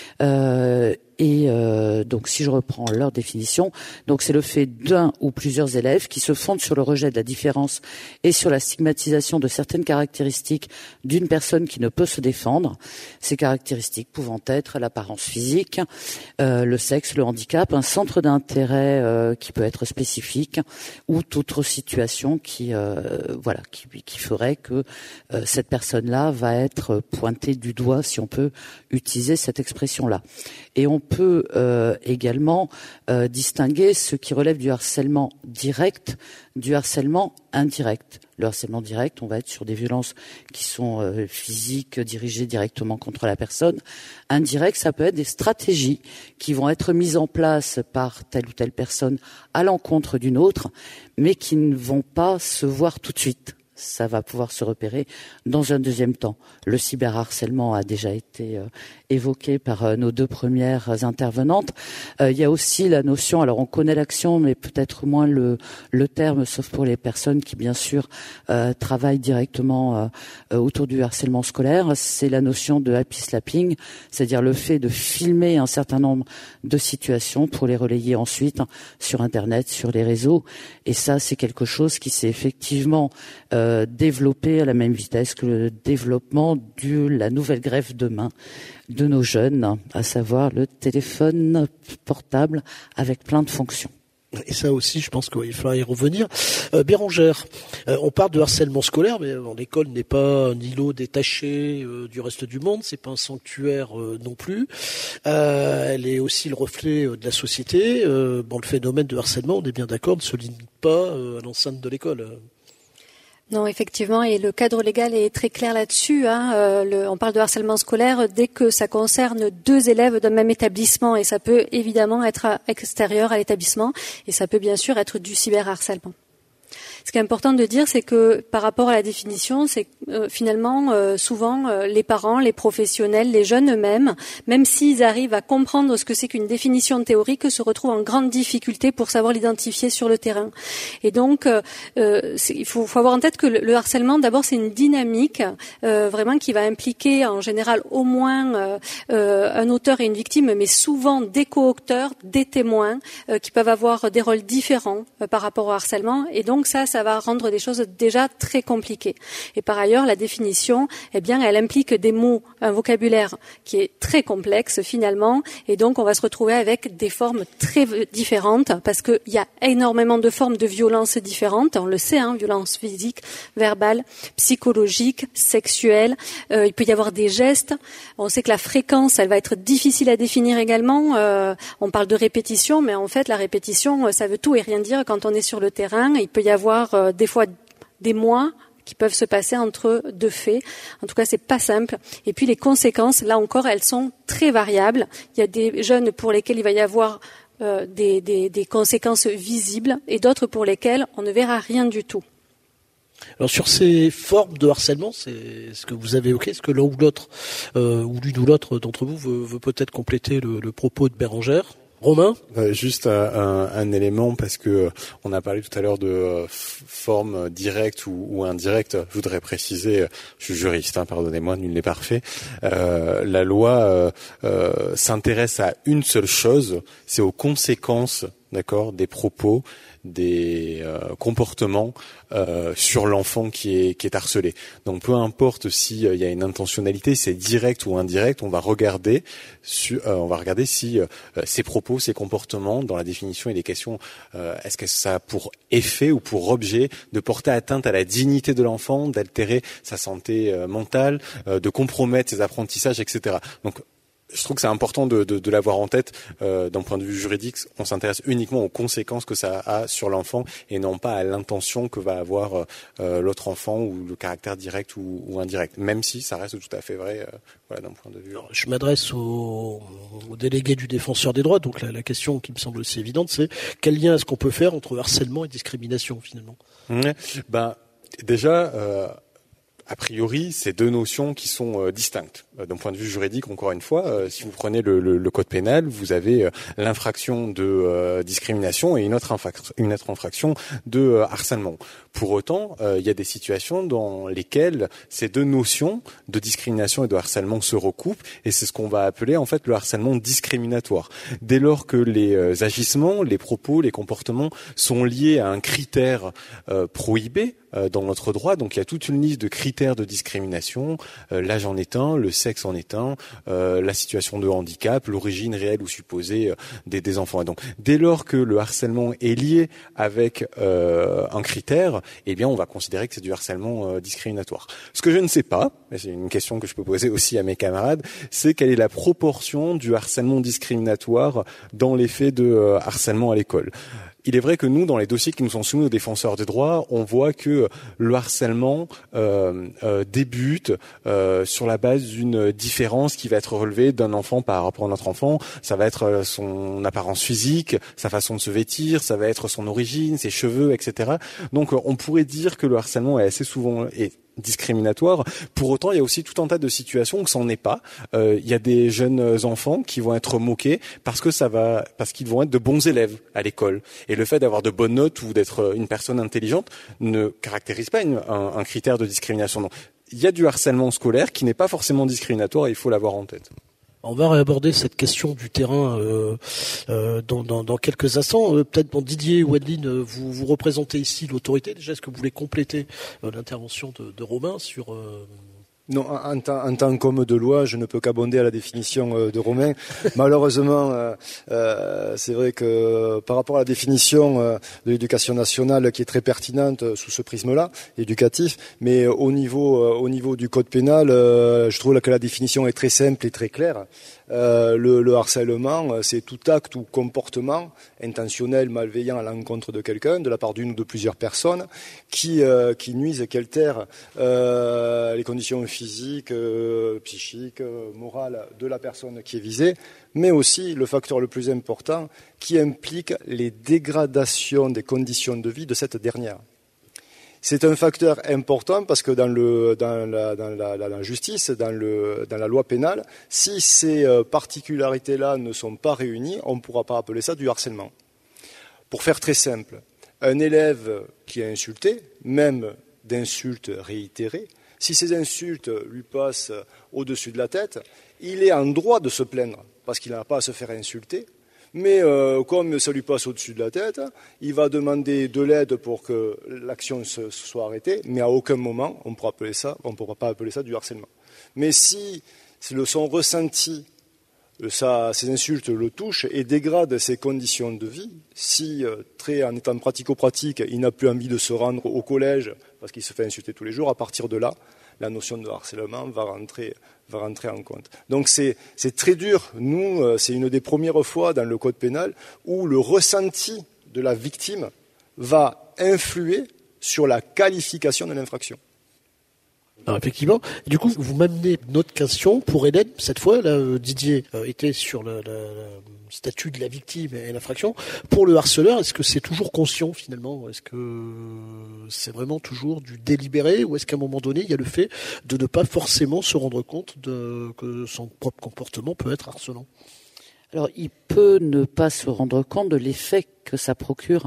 Donc, si je reprends leur définition, donc c'est le fait d'un ou plusieurs élèves qui se fondent sur le rejet de la différence et sur la stigmatisation de certaines caractéristiques d'une personne qui ne peut se défendre. Ces caractéristiques pouvant être l'apparence physique, le sexe, le handicap, un centre d'intérêt qui peut être spécifique ou toute autre situation qui ferait que cette personne-là va être pointée du doigt, si on peut utiliser cette expression-là. Et on peut également distinguer ce qui relève du harcèlement direct du harcèlement indirect. Le harcèlement direct, on va être sur des violences qui sont physiques, dirigées directement contre la personne. Indirect, ça peut être des stratégies qui vont être mises en place par telle ou telle personne à l'encontre d'une autre, mais qui ne vont pas se voir tout de suite. ça va pouvoir se repérer dans un deuxième temps. Le cyberharcèlement a déjà été évoqué par nos deux premières intervenantes. Il y a aussi la notion, alors on connaît l'action, mais peut-être moins le terme, sauf pour les personnes qui, bien sûr, travaillent directement autour du harcèlement scolaire. C'est la notion de happy slapping, c'est-à-dire le fait de filmer un certain nombre de situations pour les relayer ensuite sur Internet, sur les réseaux. Et ça, c'est quelque chose qui s'est effectivement développé à la même vitesse que le développement de la nouvelle greffe de main de nos jeunes, à savoir le téléphone portable avec plein de fonctions. Et ça aussi, je pense qu'il faudra y revenir. Bérangère, on parle de harcèlement scolaire, mais l'école n'est pas un îlot détaché du reste du monde, c'est pas un sanctuaire non plus. Elle est aussi le reflet de la société. Le phénomène de harcèlement, on est bien d'accord, ne se limite pas à l'enceinte de l'école. Non, effectivement, et le cadre légal est très clair là-dessus. On parle de harcèlement scolaire dès que ça concerne 2 élèves d'un même établissement, et ça peut évidemment être extérieur à l'établissement, et ça peut bien sûr être du cyberharcèlement. Ce qui est important de dire, c'est que par rapport à la définition, c'est finalement souvent les parents, les professionnels, les jeunes eux-mêmes, même s'ils arrivent à comprendre ce que c'est qu'une définition théorique, se retrouvent en grande difficulté pour savoir l'identifier sur le terrain. Et donc, il faut avoir en tête que le harcèlement, d'abord, c'est une dynamique vraiment qui va impliquer en général au moins un auteur et une victime, mais souvent des co-auteurs, des témoins qui peuvent avoir des rôles différents par rapport au harcèlement. Et donc ça va rendre des choses déjà très compliquées. Et par ailleurs, la définition, elle implique des mots, un vocabulaire qui est très complexe finalement, et donc on va se retrouver avec des formes très différentes, parce qu'il y a énormément de formes de violences différentes, on le sait, violence physique, verbale, psychologique, sexuelle, il peut y avoir des gestes, on sait que la fréquence, elle va être difficile à définir également, on parle de répétition, mais en fait la répétition, ça veut tout et rien dire quand on est sur le terrain. Il peut y avoir des fois des mois qui peuvent se passer entre 2 faits. En tout cas, c'est pas simple. Et puis les conséquences, là encore, elles sont très variables. Il y a des jeunes pour lesquels il va y avoir des conséquences visibles, et d'autres pour lesquels on ne verra rien du tout. Alors sur ces formes de harcèlement, c'est ce que vous avez évoqué, est-ce que l'un ou l'autre, ou l'une ou l'autre d'entre vous veut peut-être compléter le propos de Bérangère? Romain, juste un élément, parce que on a parlé tout à l'heure de forme directe ou indirecte. Je voudrais préciser, je suis juriste, pardonnez-moi, nul n'est parfait. La loi s'intéresse à une seule chose, c'est aux conséquences, d'accord, des propos, des comportements sur l'enfant qui est harcelé. Donc peu importe s'il y a une intentionnalité, c'est direct ou indirect, on va regarder si ces propos, ces comportements, dans la définition il est question, est-ce que ça a pour effet ou pour objet de porter atteinte à la dignité de l'enfant, d'altérer sa santé mentale, de compromettre ses apprentissages, etc. Donc je trouve que c'est important de l'avoir en tête. D'un point de vue juridique, on s'intéresse uniquement aux conséquences que ça a sur l'enfant et non pas à l'intention que va avoir l'autre enfant ou le caractère direct ou indirect, même si ça reste tout à fait vrai d'un point de vue. Alors, je m'adresse au délégué du défenseur des droits, donc la question qui me semble aussi évidente, c'est quel lien est-ce qu'on peut faire entre harcèlement et discrimination finalement? Déjà, a priori, c'est 2 notions qui sont distinctes. D'un point de vue juridique, encore une fois, si vous prenez le code pénal, vous avez l'infraction de discrimination et une autre infraction de harcèlement. Pour autant, il y a des situations dans lesquelles ces 2 notions de discrimination et de harcèlement se recoupent, et c'est ce qu'on va appeler en fait le harcèlement discriminatoire. Dès lors que les agissements, les propos, les comportements sont liés à un critère prohibé dans notre droit, donc il y a toute une liste de critères de discrimination, l'âge en est un, le sexe en est un, la situation de handicap, l'origine réelle ou supposée des enfants. Et donc, dès lors que le harcèlement est lié avec un critère, eh bien, on va considérer que c'est du harcèlement discriminatoire. Ce que je ne sais pas, et c'est une question que je peux poser aussi à mes camarades, c'est quelle est la proportion du harcèlement discriminatoire dans les faits de harcèlement à l'école. il est vrai que nous, dans les dossiers qui nous sont soumis aux défenseurs des droits, on voit que le harcèlement débute sur la base d'une différence qui va être relevée d'un enfant par rapport à notre enfant. Ça va être son apparence physique, sa façon de se vêtir, ça va être son origine, ses cheveux, etc. Donc on pourrait dire que le harcèlement est assez souvent discriminatoire. Pour autant, il y a aussi tout un tas de situations où ça n'en est pas. Il y a des jeunes enfants qui vont être moqués parce qu'ils vont être de bons élèves à l'école. Et le fait d'avoir de bonnes notes ou d'être une personne intelligente ne caractérise pas un critère de discrimination. Donc, il y a du harcèlement scolaire qui n'est pas forcément discriminatoire et il faut l'avoir en tête. On va réaborder cette question du terrain dans quelques instants. Peut-être, Didier ou Adeline, vous représentez ici l'autorité. Déjà, est-ce que vous voulez compléter l'intervention de Romain sur... Non, en tant qu'homme de loi, je ne peux qu'abonder à la définition de Romain. Malheureusement, c'est vrai que par rapport à la définition de l'éducation nationale, qui est très pertinente sous ce prisme-là, éducatif, mais au niveau du code pénal, je trouve que la définition est très simple et très claire. Le harcèlement, c'est tout acte ou comportement intentionnel, malveillant à l'encontre de quelqu'un, de la part d'une ou de plusieurs personnes, qui nuisent, qui altèrent les conditions physiques, psychiques, morales de la personne qui est visée, mais aussi le facteur le plus important, qui implique les dégradations des conditions de vie de cette dernière. C'est un facteur important parce que dans la justice, dans la loi pénale, si ces particularités-là ne sont pas réunies, on ne pourra pas appeler ça du harcèlement. Pour faire très simple, un élève qui est insulté, même d'insultes réitérées, si ces insultes lui passent au-dessus de la tête, il est en droit de se plaindre parce qu'il n'a pas à se faire insulter. Mais comme ça lui passe au-dessus de la tête, il va demander de l'aide pour que l'action soit arrêtée, mais à aucun moment on ne pourra pas appeler ça du harcèlement. Mais si son ressenti, ces insultes le touchent et dégradent ses conditions de vie, si en étant pratico-pratique, il n'a plus envie de se rendre au collège parce qu'il se fait insulter tous les jours, à partir de là, la notion de harcèlement va rentrer en compte. Donc c'est très dur. Nous, c'est une des premières fois dans le code pénal où le ressenti de la victime va influer sur la qualification de l'infraction. Alors effectivement, du coup, vous m'amenez une autre question pour Hélène. Cette fois, là, Didier était sur le statut de la victime et l'infraction. Pour le harceleur, est-ce que c'est toujours conscient finalement ? Est-ce que c'est vraiment toujours du délibéré ou est-ce qu'à un moment donné, il y a le fait de ne pas forcément se rendre compte que son propre comportement peut être harcelant ? Alors, il peut ne pas se rendre compte de l'effet que ça procure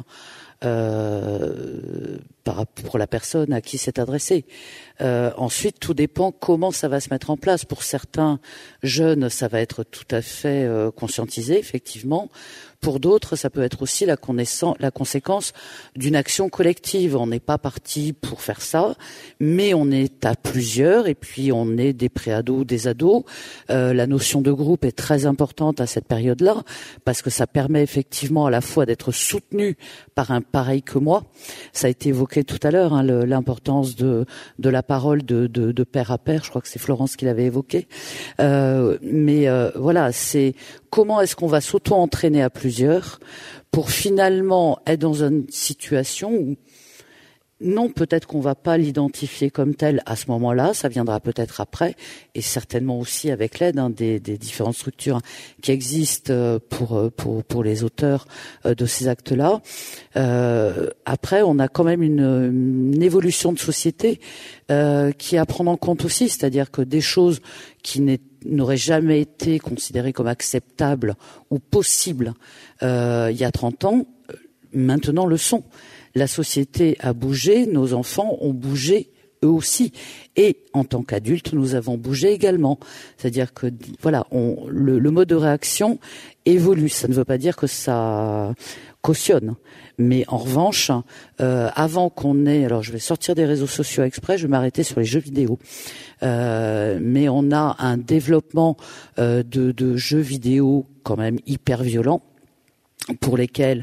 pour la personne à qui c'est adressé. Ensuite, tout dépend comment ça va se mettre en place. Pour certains jeunes, ça va être tout à fait conscientisé, effectivement. Pour d'autres, ça peut être aussi la conséquence d'une action collective. On n'est pas parti pour faire ça, mais on est à plusieurs, et puis on est des préados, des ados. La notion de groupe est très importante à cette période-là, parce que ça permet effectivement à la fois d'être soutenu par un pareil que moi. Ça a été évoqué tout à l'heure, l'importance de la parole de père à père. Je crois que c'est Florence qui l'avait évoqué. Voilà, c'est comment est-ce qu'on va s'auto-entraîner à plusieurs pour finalement être dans une situation où non, peut-être qu'on va pas l'identifier comme tel à ce moment-là, ça viendra peut-être après, et certainement aussi avec l'aide des différentes structures qui existent pour les auteurs de ces actes-là. Après, on a quand même une évolution de société qui est à prendre en compte aussi, c'est-à-dire que des choses qui n'auraient jamais été considérées comme acceptables ou possibles il y a 30 ans, maintenant le sont. La société a bougé, nos enfants ont bougé eux aussi, et en tant qu'adultes, nous avons bougé également. C'est-à-dire que voilà, le mode de réaction évolue. Ça ne veut pas dire que ça cautionne, mais en revanche, avant qu'on ait, alors je vais sortir des réseaux sociaux exprès, je vais m'arrêter sur les jeux vidéo. Mais on a un développement de jeux vidéo quand même hyper violent. pour lesquels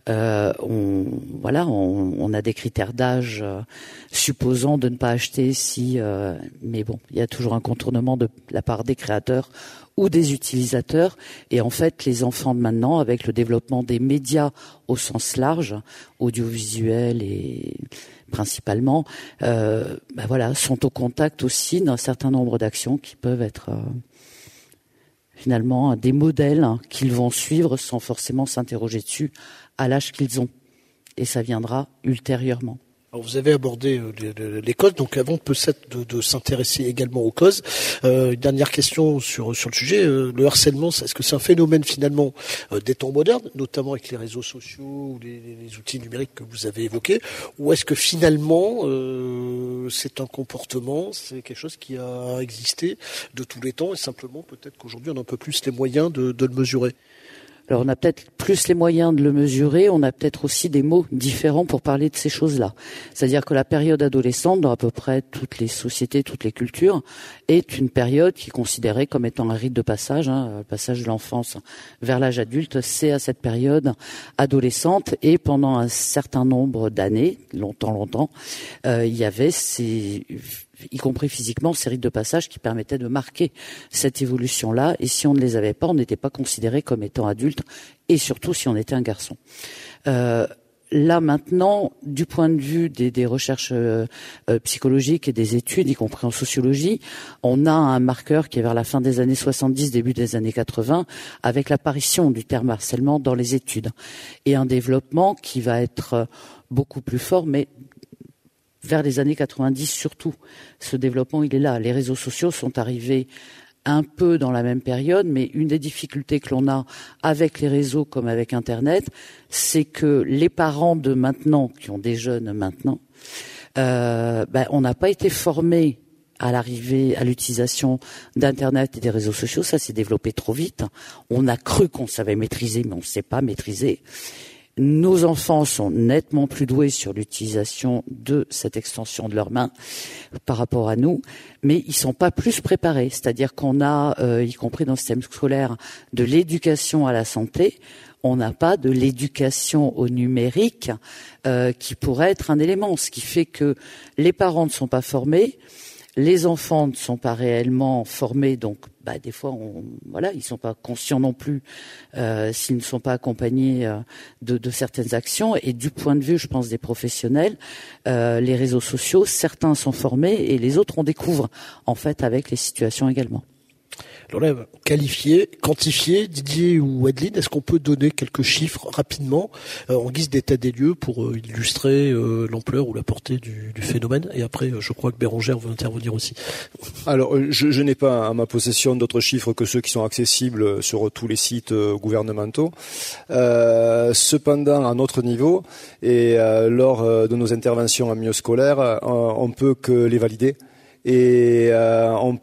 on a des critères d'âge supposant de ne pas acheter mais bon, il y a toujours un contournement de la part des créateurs ou des utilisateurs. Et en fait, les enfants de maintenant, avec le développement des médias au sens large, audiovisuels et principalement, sont au contact aussi d'un certain nombre d'actions qui peuvent être finalement des modèles qu'ils vont suivre sans forcément s'interroger dessus à l'âge qu'ils ont. Et ça viendra ultérieurement. Alors vous avez abordé les causes, donc avant peut-être de s'intéresser également aux causes. Une dernière question sur le sujet. Le harcèlement, est-ce que c'est un phénomène finalement des temps modernes, notamment avec les réseaux sociaux ou les outils numériques que vous avez évoqués, ou est-ce que finalement c'est un comportement, c'est quelque chose qui a existé de tous les temps et simplement peut-être qu'aujourd'hui on a un peu plus les moyens de le mesurer? Alors on a peut-être plus les moyens de le mesurer, on a peut-être aussi des mots différents pour parler de ces choses-là. C'est-à-dire que la période adolescente, dans à peu près toutes les sociétés, toutes les cultures, est une période qui est considérée comme étant un rite de passage. Le passage de l'enfance vers l'âge adulte, c'est à cette période adolescente. Et pendant un certain nombre d'années, longtemps, il y avait y compris physiquement, ces rites de passage qui permettaient de marquer cette évolution-là. Et si on ne les avait pas, on n'était pas considéré comme étant adulte, et surtout si on était un garçon. Là maintenant, du point de vue des recherches psychologiques et des études, y compris en sociologie, on a un marqueur qui est vers la fin des années 70, début des années 80, avec l'apparition du terme harcèlement dans les études. Et un développement qui va être beaucoup plus fort, mais vers les années 90 surtout. Ce développement, il est là. Les réseaux sociaux sont arrivés un peu dans la même période, mais une des difficultés que l'on a avec les réseaux comme avec Internet, c'est que les parents de maintenant, qui ont des jeunes maintenant, on n'a pas été formés à l'arrivée, à l'utilisation d'Internet et des réseaux sociaux. Ça s'est développé trop vite. On a cru qu'on savait maîtriser, mais on ne sait pas maîtriser. Nos enfants sont nettement plus doués sur l'utilisation de cette extension de leurs mains par rapport à nous, mais ils sont pas plus préparés. C'est-à-dire qu'on a, y compris dans le système scolaire, de l'éducation à la santé. On n'a pas de l'éducation au numérique qui pourrait être un élément. Ce qui fait que les parents ne sont pas formés, les enfants ne sont pas réellement formés, donc des fois, ils sont pas conscients non plus s'ils ne sont pas accompagnés de certaines actions. Et du point de vue, je pense, des professionnels, les réseaux sociaux, certains sont formés et les autres on découvre en fait avec les situations également. Alors là, qualifier, quantifier, Didier ou Adeline, est-ce qu'on peut donner quelques chiffres rapidement en guise d'état des lieux pour illustrer l'ampleur ou la portée du phénomène? Et après, je crois que Bérangère veut intervenir aussi. Alors, je n'ai pas à ma possession d'autres chiffres que ceux qui sont accessibles sur tous les sites gouvernementaux. Cependant, à notre niveau et lors de nos interventions en milieu scolaire, on peut que les valider. Et on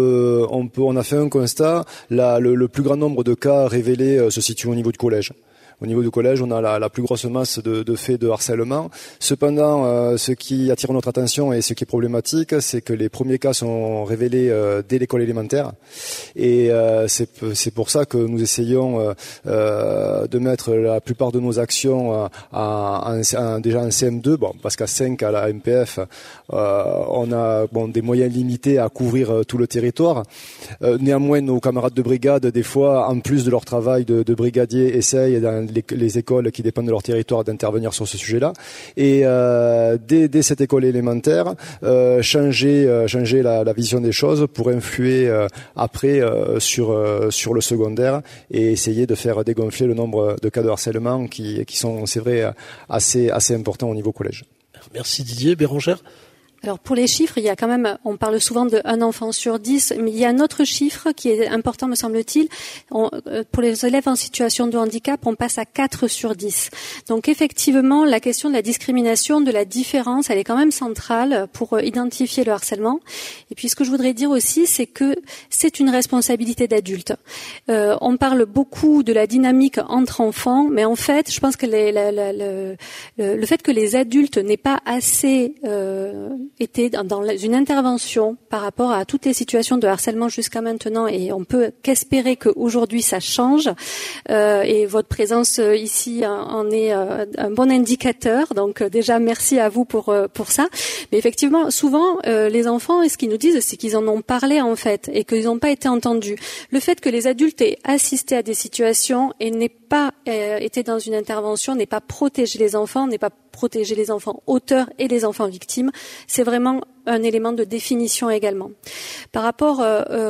a fait un constat. Le plus grand nombre de cas révélés se situe au niveau du collège. Au niveau du collège, on a la plus grosse masse de faits de harcèlement. Cependant, ce qui attire notre attention et ce qui est problématique, c'est que les premiers cas sont révélés dès l'école élémentaire. Et c'est pour ça que nous essayons de mettre la plupart de nos actions déjà en CM2, parce qu'à 5 à la MPF, on a des moyens limités à couvrir tout le territoire. Néanmoins, nos camarades de brigade, des fois, en plus de leur travail de brigadier, essayent dans les écoles qui dépendent de leur territoire d'intervenir sur ce sujet-là. Et dès cette école élémentaire, changer la vision des choses pour influer après sur le secondaire et essayer de faire dégonfler le nombre de cas de harcèlement qui sont, c'est vrai, assez importants au niveau collège. Merci Didier. Bérangère? Alors pour les chiffres, il y a quand même, on parle souvent de 1 enfant sur 10, mais il y a un autre chiffre qui est important, me semble-t-il. Pour les élèves en situation de handicap, on passe à 4 sur 10. Donc effectivement, la question de la discrimination, de la différence, elle est quand même centrale pour identifier le harcèlement. Et puis ce que je voudrais dire aussi, c'est que c'est une responsabilité d'adulte. On parle beaucoup de la dynamique entre enfants, mais en fait, je pense que le fait que les adultes n'aient pas assez été dans une intervention par rapport à toutes les situations de harcèlement jusqu'à maintenant, et on peut qu'espérer qu'aujourd'hui ça change. Et votre présence ici en est un bon indicateur. Donc déjà merci à vous pour ça. Mais effectivement, souvent les enfants, ce qu'ils nous disent, c'est qu'ils en ont parlé en fait et qu'ils n'ont pas été entendus. Le fait que les adultes aient assisté à des situations et n'aient pas été dans une intervention, n'aient pas protégé les enfants, n'aient pas protégé les enfants auteurs et les enfants victimes, c'est vraiment un élément de définition également. Par rapport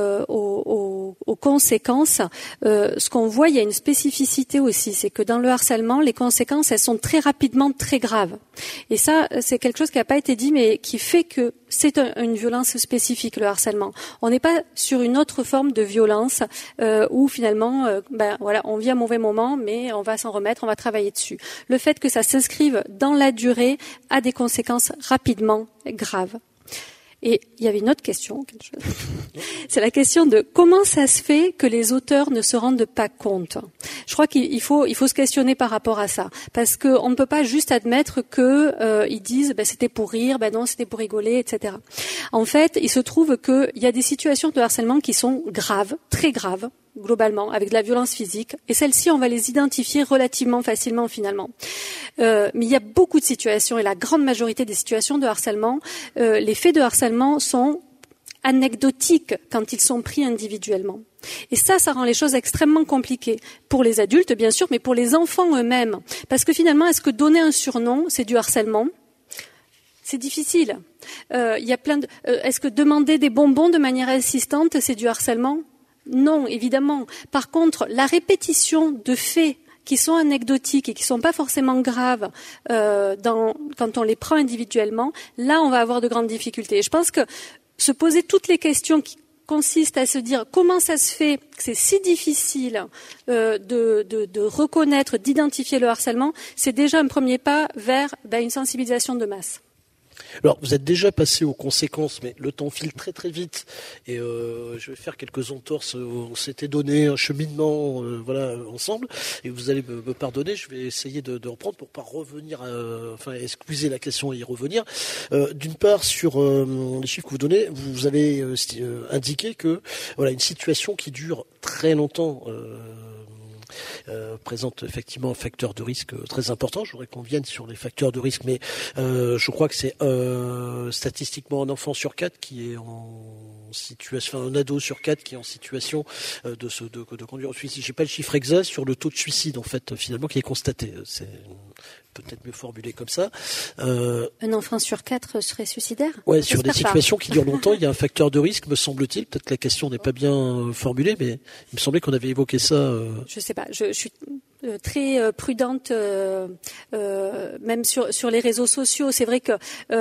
aux conséquences, ce qu'on voit, il y a une spécificité aussi, c'est que dans le harcèlement, les conséquences, elles sont très rapidement très graves. Et ça, c'est quelque chose qui n'a pas été dit, mais qui fait que c'est une violence spécifique, le harcèlement. On n'est pas sur une autre forme de violence où finalement, on vit un mauvais moment, mais on va s'en remettre, on va travailler dessus. Le fait que ça s'inscrive dans la durée a des conséquences rapidement graves. Et il y avait une autre question, c'est la question de comment ça se fait que les auteurs ne se rendent pas compte. Je crois qu'il faut se questionner par rapport à ça, parce qu'on ne peut pas juste admettre que ils disent c'était pour rire, non c'était pour rigoler, etc. En fait, il se trouve qu'il y a des situations de harcèlement qui sont graves, très graves, globalement, avec de la violence physique, et celles-ci, on va les identifier relativement facilement finalement. Mais il y a beaucoup de situations, et la grande majorité des situations de harcèlement, les faits de harcèlement sont anecdotiques quand ils sont pris individuellement. Et ça rend les choses extrêmement compliquées. Pour les adultes, bien sûr, mais pour les enfants eux-mêmes. Parce que finalement, est-ce que donner un surnom, c'est du harcèlement ? C'est difficile. Il y a est-ce que demander des bonbons de manière insistante, c'est du harcèlement ? Non, évidemment. Par contre, la répétition de faits qui sont anecdotiques et qui sont pas forcément graves quand on les prend individuellement, là, on va avoir de grandes difficultés. Et je pense que se poser toutes les questions qui consistent à se dire comment ça se fait que c'est si difficile de reconnaître, d'identifier le harcèlement, c'est déjà un premier pas vers une sensibilisation de masse. Alors, vous êtes déjà passé aux conséquences, mais le temps file très très vite. Et je vais faire quelques entorses. On s'était donné un cheminement, ensemble. Et vous allez me pardonner. Je vais essayer de reprendre pour pas revenir, excuser la question et y revenir. D'une part, sur les chiffres que vous donnez, vous avez indiqué que une situation qui dure très longtemps. Présente effectivement un facteur de risque très important. Je voudrais qu'on vienne sur les facteurs de risque, mais je crois que c'est statistiquement un enfant sur 4 qui est en situation, un ado sur 4 qui est en situation de conduire au suicide. J'ai pas le chiffre exact sur le taux de suicide en fait finalement qui est constaté. C'est peut-être mieux formulé comme ça. Un enfant sur 4 serait suicidaire ? Ouais, sur des situations qui durent longtemps, il y a un facteur de risque, me semble-t-il. Peut-être que la question n'est pas bien formulée, mais il me semblait qu'on avait évoqué ça. Je sais pas. Je suis très prudente, même sur les réseaux sociaux. C'est vrai que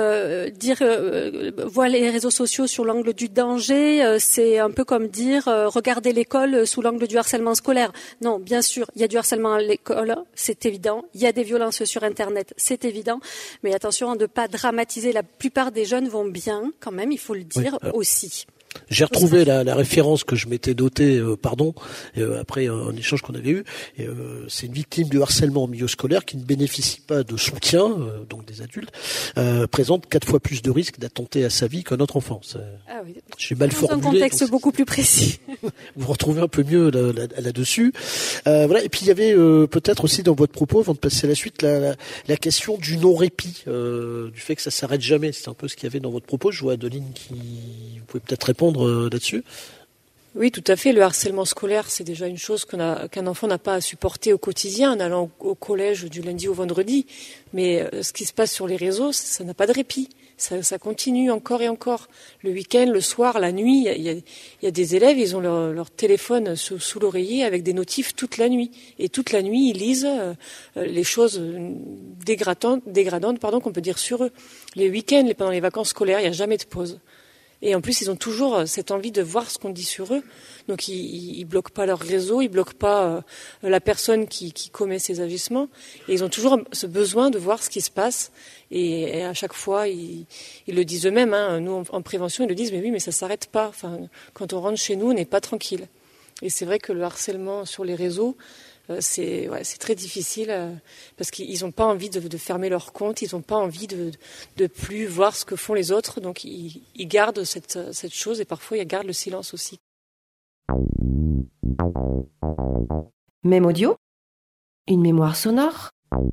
voir les réseaux sociaux sur l'angle du danger, c'est un peu comme dire regarder l'école sous l'angle du harcèlement scolaire. Non, bien sûr, il y a du harcèlement à l'école, c'est évident. Il y a des violences sur Internet, c'est évident. Mais attention à ne pas dramatiser. La plupart des jeunes vont bien, quand même, il faut le dire aussi. J'ai retrouvé la référence que je m'étais notée, après un échange qu'on avait eu. C'est une victime du harcèlement en milieu scolaire qui ne bénéficie pas de soutien, donc des adultes, présente 4 fois plus de risques d'attenter à sa vie qu'un autre enfant. Ah oui. J'ai mal formulé. Dans un contexte beaucoup plus précis. Vous vous retrouvez un peu mieux là-dessus. Et puis il y avait peut-être aussi dans votre propos, avant de passer à la suite, la question du non-répit, du fait que ça s'arrête jamais. C'est un peu ce qu'il y avait dans votre propos. Je vois Adeline qui vous pouvez peut-être répondre là-dessus. Oui, tout à fait. Le harcèlement scolaire, c'est déjà une chose qu'un enfant n'a pas à supporter au quotidien en allant au collège du lundi au vendredi. Mais ce qui se passe sur les réseaux, ça n'a pas de répit. Ça continue encore et encore. Le week-end, le soir, la nuit, il y a des élèves, ils ont leur téléphone sous l'oreiller avec des notifs toute la nuit. Et toute la nuit, ils lisent les choses dégradantes qu'on peut dire sur eux. Les week-ends, pendant les vacances scolaires, il n'y a jamais de pause. Et en plus, ils ont toujours cette envie de voir ce qu'on dit sur eux. Donc, ils bloquent pas leur réseau, ils bloquent pas la personne qui commet ces agissements. Et ils ont toujours ce besoin de voir ce qui se passe. Et à chaque fois, ils le disent eux-mêmes. Nous, en prévention, ils le disent, mais oui, mais ça s'arrête pas. Enfin, quand on rentre chez nous, on n'est pas tranquille. Et c'est vrai que le harcèlement sur les réseaux, c'est très difficile parce qu'ils n'ont pas envie de fermer leur compte, ils n'ont pas envie de plus voir ce que font les autres, donc ils gardent cette chose et parfois ils gardent le silence aussi. Même audio? Une mémoire sonore?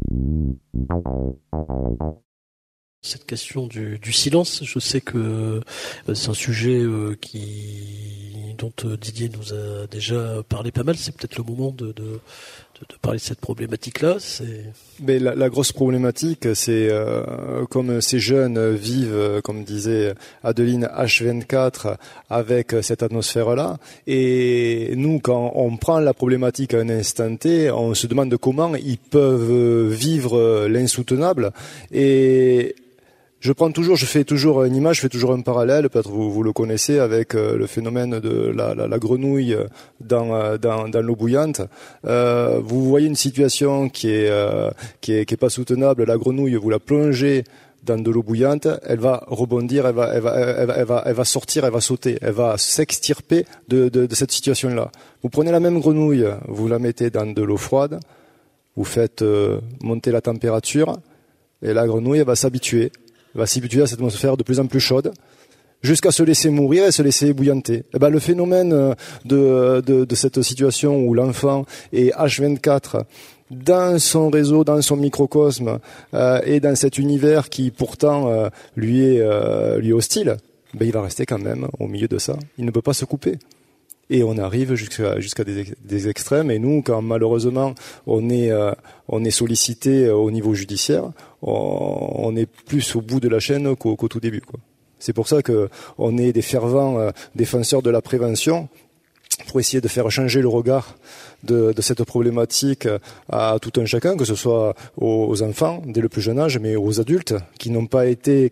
Cette question du silence, je sais que c'est un sujet dont Didier nous a déjà parlé pas mal. C'est peut-être le moment de parler de cette problématique-là. Mais la grosse problématique, c'est comme ces jeunes vivent, comme disait Adeline, H24 avec cette atmosphère-là. Et nous, quand on prend la problématique à un instant T, on se demande comment ils peuvent vivre l'insoutenable. Et je fais toujours une image, je fais toujours un parallèle, peut-être vous le connaissez, avec le phénomène de la grenouille dans l'eau bouillante. Vous voyez une situation qui est pas soutenable. La grenouille, vous la plongez dans de l'eau bouillante, elle va rebondir, elle va sortir, elle va sauter, elle va s'extirper de cette situation-là. Vous prenez la même grenouille, vous la mettez dans de l'eau froide, vous faites monter la température, et la grenouille elle va s'habituer à cette atmosphère de plus en plus chaude, jusqu'à se laisser mourir et se laisser ébouillanter. Et ben, le phénomène de cette situation où l'enfant est H24 dans son réseau, dans son microcosme, et dans cet univers qui pourtant lui est hostile, ben, il va rester quand même au milieu de ça. Il ne peut pas se couper. Et on arrive jusqu'à des extrêmes. Et nous, quand malheureusement on est sollicité au niveau judiciaire, on est plus au bout de la chaîne qu'au tout début, quoi. C'est pour ça que on est des fervents défenseurs de la prévention, pour essayer de faire changer le regard de cette problématique à tout un chacun, que ce soit aux enfants dès le plus jeune âge, mais aux adultes qui n'ont pas été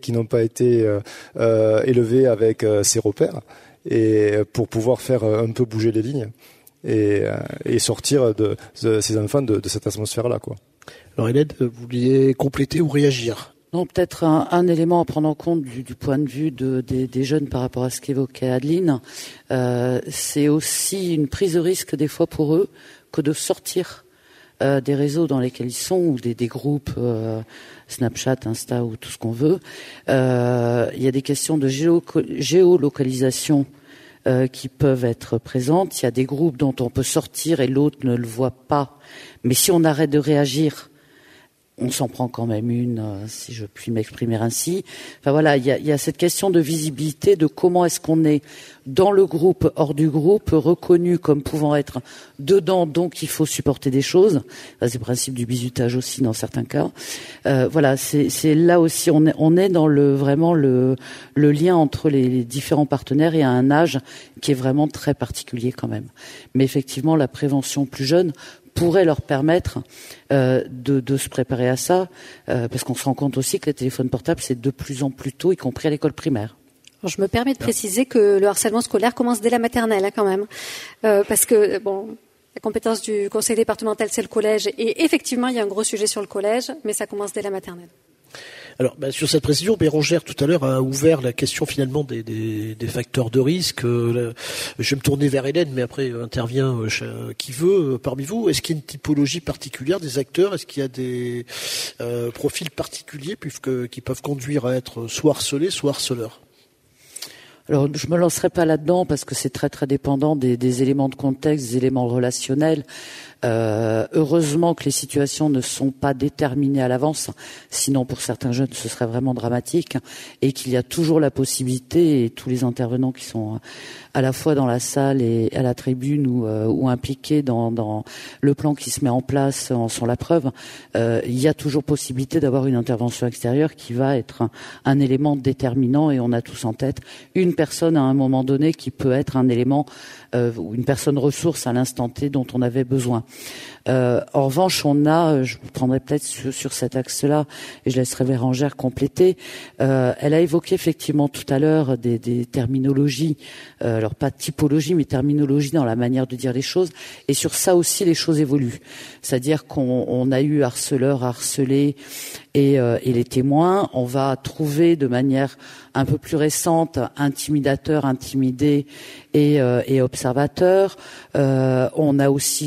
élevés avec ces repères, et pour pouvoir faire un peu bouger les lignes et sortir de ces enfants de cette atmosphère-là, quoi. Alors Hélène, vous vouliez compléter ou réagir? Non, peut-être un élément à prendre en compte du point de vue des jeunes par rapport à ce qu'évoquait Adeline. C'est aussi une prise de risque des fois pour eux que de sortir des réseaux dans lesquels ils sont, ou des groupes Snapchat, Insta ou tout ce qu'on veut. Il y a des questions de géolocalisation qui peuvent être présentes. Il y a des groupes dont on peut sortir et l'autre ne le voit pas. Mais si on arrête de réagir, on s'en prend quand même une, si je puis m'exprimer ainsi. Enfin voilà, il y a cette question de visibilité, de comment est-ce qu'on est dans le groupe, hors du groupe, reconnu comme pouvant être dedans, donc il faut supporter des choses. C'est le principe du bizutage aussi dans certains cas. Voilà, c'est là aussi, on est dans vraiment le lien entre les différents partenaires et à un âge qui est vraiment très particulier quand même. Mais effectivement, la prévention plus jeune pourrait leur permettre de se préparer à ça, parce qu'on se rend compte aussi que les téléphones portables, c'est de plus en plus tôt, y compris à l'école primaire. Alors, je me permets de préciser que le harcèlement scolaire commence dès la maternelle, quand même, parce que la compétence du conseil départemental, c'est le collège, et effectivement, il y a un gros sujet sur le collège, mais ça commence dès la maternelle. Alors, sur cette précision, Bérangère tout à l'heure a ouvert la question finalement des facteurs de risque. Je vais me tourner vers Hélène, mais après intervient qui veut parmi vous. Est-ce qu'il y a une typologie particulière des acteurs? Est-ce qu'il y a des profils particuliers qui peuvent conduire à être soit harcelés, soit harceleurs? Alors, je me lancerai pas là-dedans parce que c'est très très dépendant des éléments de contexte, des éléments relationnels. Heureusement que les situations ne sont pas déterminées à l'avance, sinon pour certains jeunes ce serait vraiment dramatique, et qu'il y a toujours la possibilité, et tous les intervenants qui sont à la fois dans la salle et à la tribune ou impliqués dans le plan qui se met en place en sont la preuve, il y a toujours possibilité d'avoir une intervention extérieure qui va être un élément déterminant, et on a tous en tête une personne à un moment donné qui peut être un élément ou une personne ressource à l'instant T dont on avait besoin. En revanche, je prendrai peut-être sur cet axe-là, et je laisserai Bérangère compléter. Elle a évoqué effectivement tout à l'heure des terminologies, alors pas typologie, mais terminologie dans la manière de dire les choses. Et sur ça aussi, les choses évoluent. C'est-à-dire qu'on a eu harceleur, harcelé, et les témoins. On va trouver de manière un peu plus récente intimidateur, intimidé et observateur. On a aussi l'acteur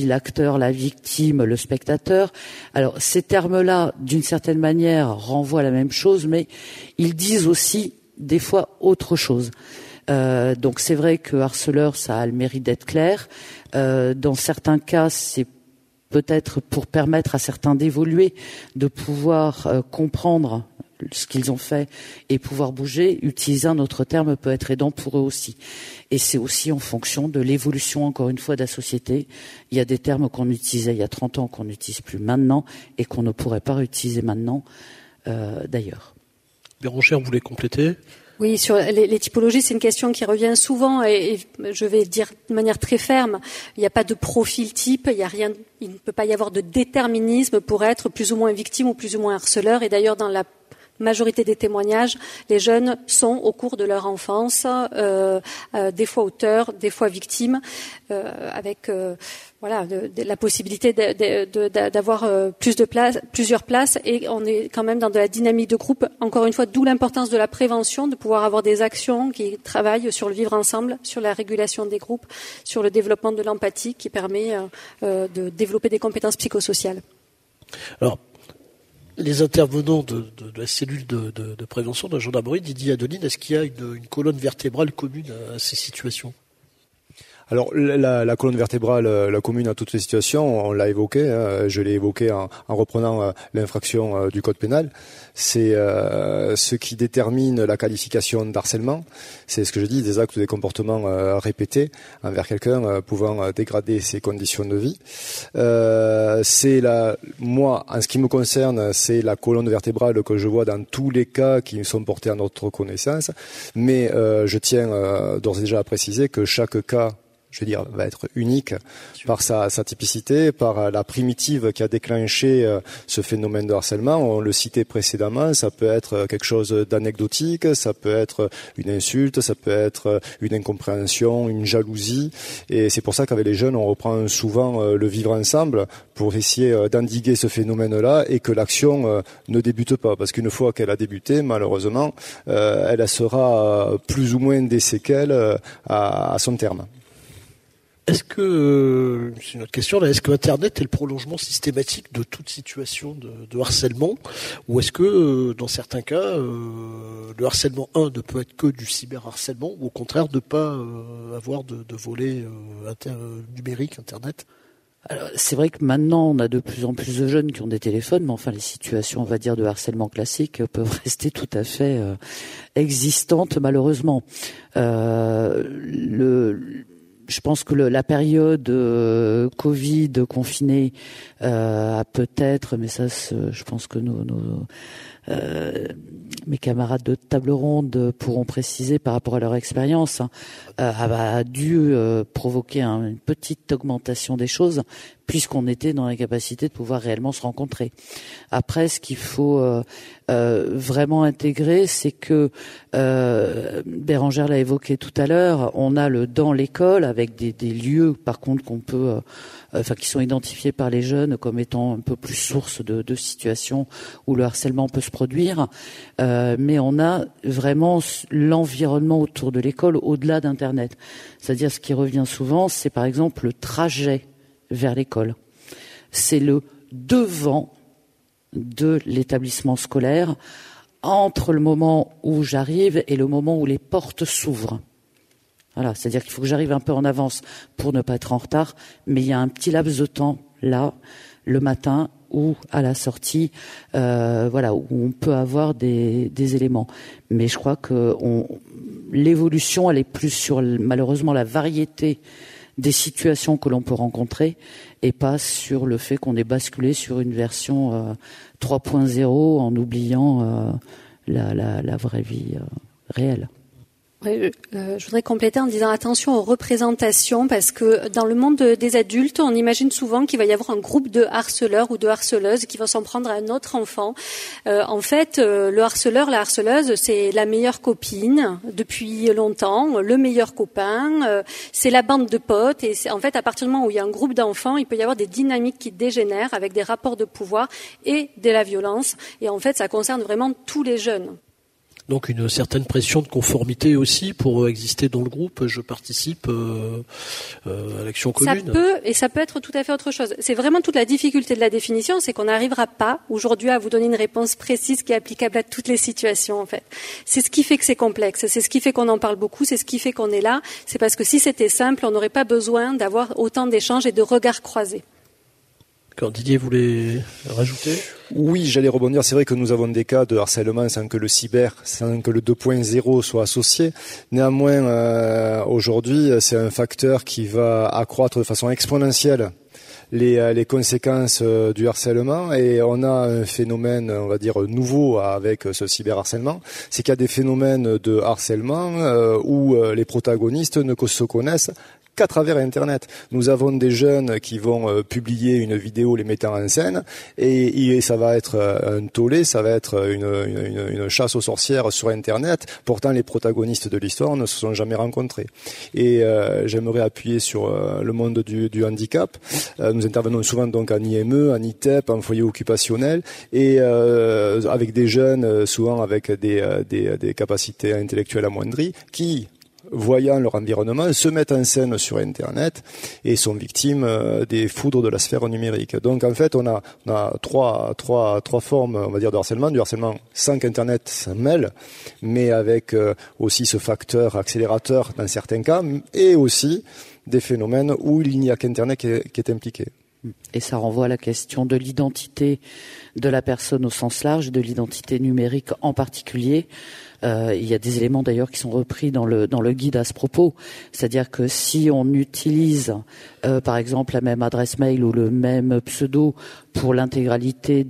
l'heure, la victime, le spectateur. Alors ces termes-là, d'une certaine manière, renvoient à la même chose, mais ils disent aussi des fois autre chose. Donc c'est vrai que harceleur, ça a le mérite d'être clair. Dans certains cas, c'est peut-être pour permettre à certains d'évoluer, de pouvoir comprendre ce qu'ils ont fait et pouvoir bouger. Utiliser un autre terme peut être aidant pour eux aussi. Et c'est aussi en fonction de l'évolution, encore une fois, de la société. Il y a des termes qu'on utilisait il y a 30 ans qu'on n'utilise plus maintenant et qu'on ne pourrait pas réutiliser maintenant d'ailleurs. Bérangère, vous voulez compléter ? Oui, sur les typologies, c'est une question qui revient souvent et je vais dire de manière très ferme, il n'y a pas de profil type, il ne peut pas y avoir de déterminisme pour être plus ou moins victime ou plus ou moins harceleur. Et d'ailleurs, dans la majorité des témoignages, les jeunes sont au cours de leur enfance des fois auteurs, des fois victimes, avec la possibilité d'avoir plusieurs places, et on est quand même dans de la dynamique de groupe. Encore une fois, d'où l'importance de la prévention, de pouvoir avoir des actions qui travaillent sur le vivre ensemble, sur la régulation des groupes, sur le développement de l'empathie, qui permet de développer des compétences psychosociales. Alors, les intervenants de la cellule de prévention de la gendarmerie, Didier Adeline, est-ce qu'il y a une colonne vertébrale commune à ces situations ? Alors la colonne vertébrale, la commune à toutes les situations, on l'a évoqué, je l'ai évoqué en reprenant l'infraction du code pénal. C'est ce qui détermine la qualification d'harcèlement. C'est ce que je dis, des actes ou des comportements répétés envers quelqu'un pouvant dégrader ses conditions de vie. Moi, en ce qui me concerne, c'est la colonne vertébrale que je vois dans tous les cas qui sont portés à notre connaissance. Mais je tiens d'ores et déjà à préciser que chaque cas, je veux dire, va être unique par sa typicité, par la primitive qui a déclenché ce phénomène de harcèlement. On le citait précédemment, ça peut être quelque chose d'anecdotique, ça peut être une insulte, ça peut être une incompréhension, une jalousie. Et c'est pour ça qu'avec les jeunes, on reprend souvent le vivre ensemble pour essayer d'endiguer ce phénomène-là et que l'action ne débute pas. Parce qu'une fois qu'elle a débuté, malheureusement, elle sera plus ou moins des séquelles à son terme. Est-ce que, c'est une autre question là, est-ce que Internet est le prolongement systématique de toute situation de harcèlement, ou est-ce que dans certains cas, le harcèlement ne peut être que du cyberharcèlement, ou au contraire de pas avoir de volet numérique Internet? Alors, c'est vrai que maintenant, on a de plus en plus de jeunes qui ont des téléphones, mais enfin, les situations, on va dire, de harcèlement classique peuvent rester tout à fait existantes, malheureusement. Je pense que la période Covid confinée a peut-être, mais ça, je pense que mes camarades de table ronde pourront préciser par rapport à leur expérience, a dû provoquer une petite augmentation des choses, puisqu'on était dans la capacité de pouvoir réellement se rencontrer. Après, ce qu'il faut vraiment intégrer, c'est que Bérangère l'a évoqué tout à l'heure, on a dans l'école avec des lieux, par contre, qu'on peut, qui sont identifiés par les jeunes comme étant un peu plus source de situations où le harcèlement peut se produire, mais on a vraiment l'environnement autour de l'école au-delà d'Internet. C'est-à-dire, ce qui revient souvent, c'est par exemple le trajet vers l'école. C'est le devant de l'établissement scolaire entre le moment où j'arrive et le moment où les portes s'ouvrent. Voilà, c'est-à-dire qu'il faut que j'arrive un peu en avance pour ne pas être en retard, mais il y a un petit laps de temps là, le matin, ou à la sortie, où on peut avoir des éléments. Mais je crois que l'évolution, elle est plus sur malheureusement la variété des situations que l'on peut rencontrer, et pas sur le fait qu'on ait basculé sur une version 3.0 en oubliant la vraie vie réelle. Oui, je voudrais compléter en disant attention aux représentations, parce que dans le monde des adultes, on imagine souvent qu'il va y avoir un groupe de harceleurs ou de harceleuses qui vont s'en prendre à un autre enfant. En fait, le harceleur, la harceleuse, c'est la meilleure copine depuis longtemps, le meilleur copain, c'est la bande de potes, et en fait, à partir du moment où il y a un groupe d'enfants, il peut y avoir des dynamiques qui dégénèrent avec des rapports de pouvoir et de la violence, et en fait, ça concerne vraiment tous les jeunes. Donc une certaine pression de conformité aussi pour exister dans le groupe. Je participe à l'action commune. Ça peut être tout à fait autre chose. C'est vraiment toute la difficulté de la définition, c'est qu'on n'arrivera pas aujourd'hui à vous donner une réponse précise qui est applicable à toutes les situations en fait. C'est ce qui fait que c'est complexe, c'est ce qui fait qu'on en parle beaucoup, c'est ce qui fait qu'on est là. C'est parce que si c'était simple, on n'aurait pas besoin d'avoir autant d'échanges et de regards croisés. Quand Didier voulait rajouter? Oui, j'allais rebondir. C'est vrai que nous avons des cas de harcèlement sans que le 2.0 soit associé. Néanmoins, aujourd'hui, c'est un facteur qui va accroître de façon exponentielle les conséquences du harcèlement, et on a un phénomène, on va dire, nouveau avec ce cyberharcèlement. C'est qu'il y a des phénomènes de harcèlement où les protagonistes ne se connaissent qu'à travers Internet. Nous avons des jeunes qui vont publier une vidéo les mettant en scène, et ça va être un tollé, ça va être une chasse aux sorcières sur Internet. Pourtant, les protagonistes de l'histoire ne se sont jamais rencontrés. Et j'aimerais appuyer sur le monde du handicap. Nous intervenons souvent donc en IME, en ITEP, en foyer occupationnel, et avec des jeunes, souvent avec des capacités intellectuelles amoindries, qui, voyant leur environnement, se mettent en scène sur Internet et sont victimes des foudres de la sphère numérique. Donc en fait, on a trois formes, on va dire, de harcèlement. Du harcèlement sans qu'Internet s'en mêle, mais avec aussi ce facteur accélérateur dans certains cas, et aussi des phénomènes où il n'y a qu'Internet qui est impliqué. Et ça renvoie à la question de l'identité de la personne au sens large, de l'identité numérique en particulier. Il y a des éléments d'ailleurs qui sont repris dans le guide à ce propos. C'est-à-dire que si on utilise par exemple la même adresse mail ou le même pseudo pour l'intégralité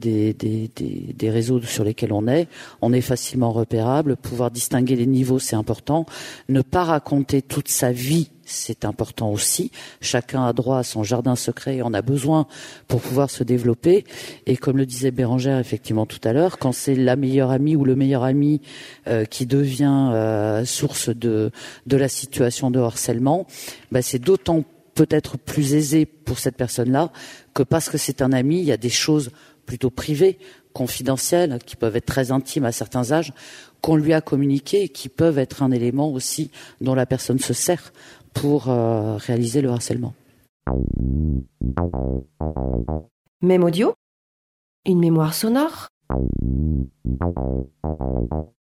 des réseaux sur lesquels on est facilement repérable. Pouvoir distinguer les niveaux, c'est important. Ne pas raconter toute sa vie, c'est important aussi. Chacun a droit à son jardin secret et en a besoin pour pouvoir se développer. Et comme le disait Bérangère effectivement tout à l'heure, quand c'est la meilleure amie ou le meilleur ami qui devient source de la situation de harcèlement, c'est d'autant peut-être plus aisé pour cette personne-là que parce que c'est un ami, il y a des choses plutôt privées, confidentielles, qui peuvent être très intimes à certains âges, qu'on lui a communiquées et qui peuvent être un élément aussi dont la personne se sert pour réaliser le harcèlement. Même audio, une mémoire sonore.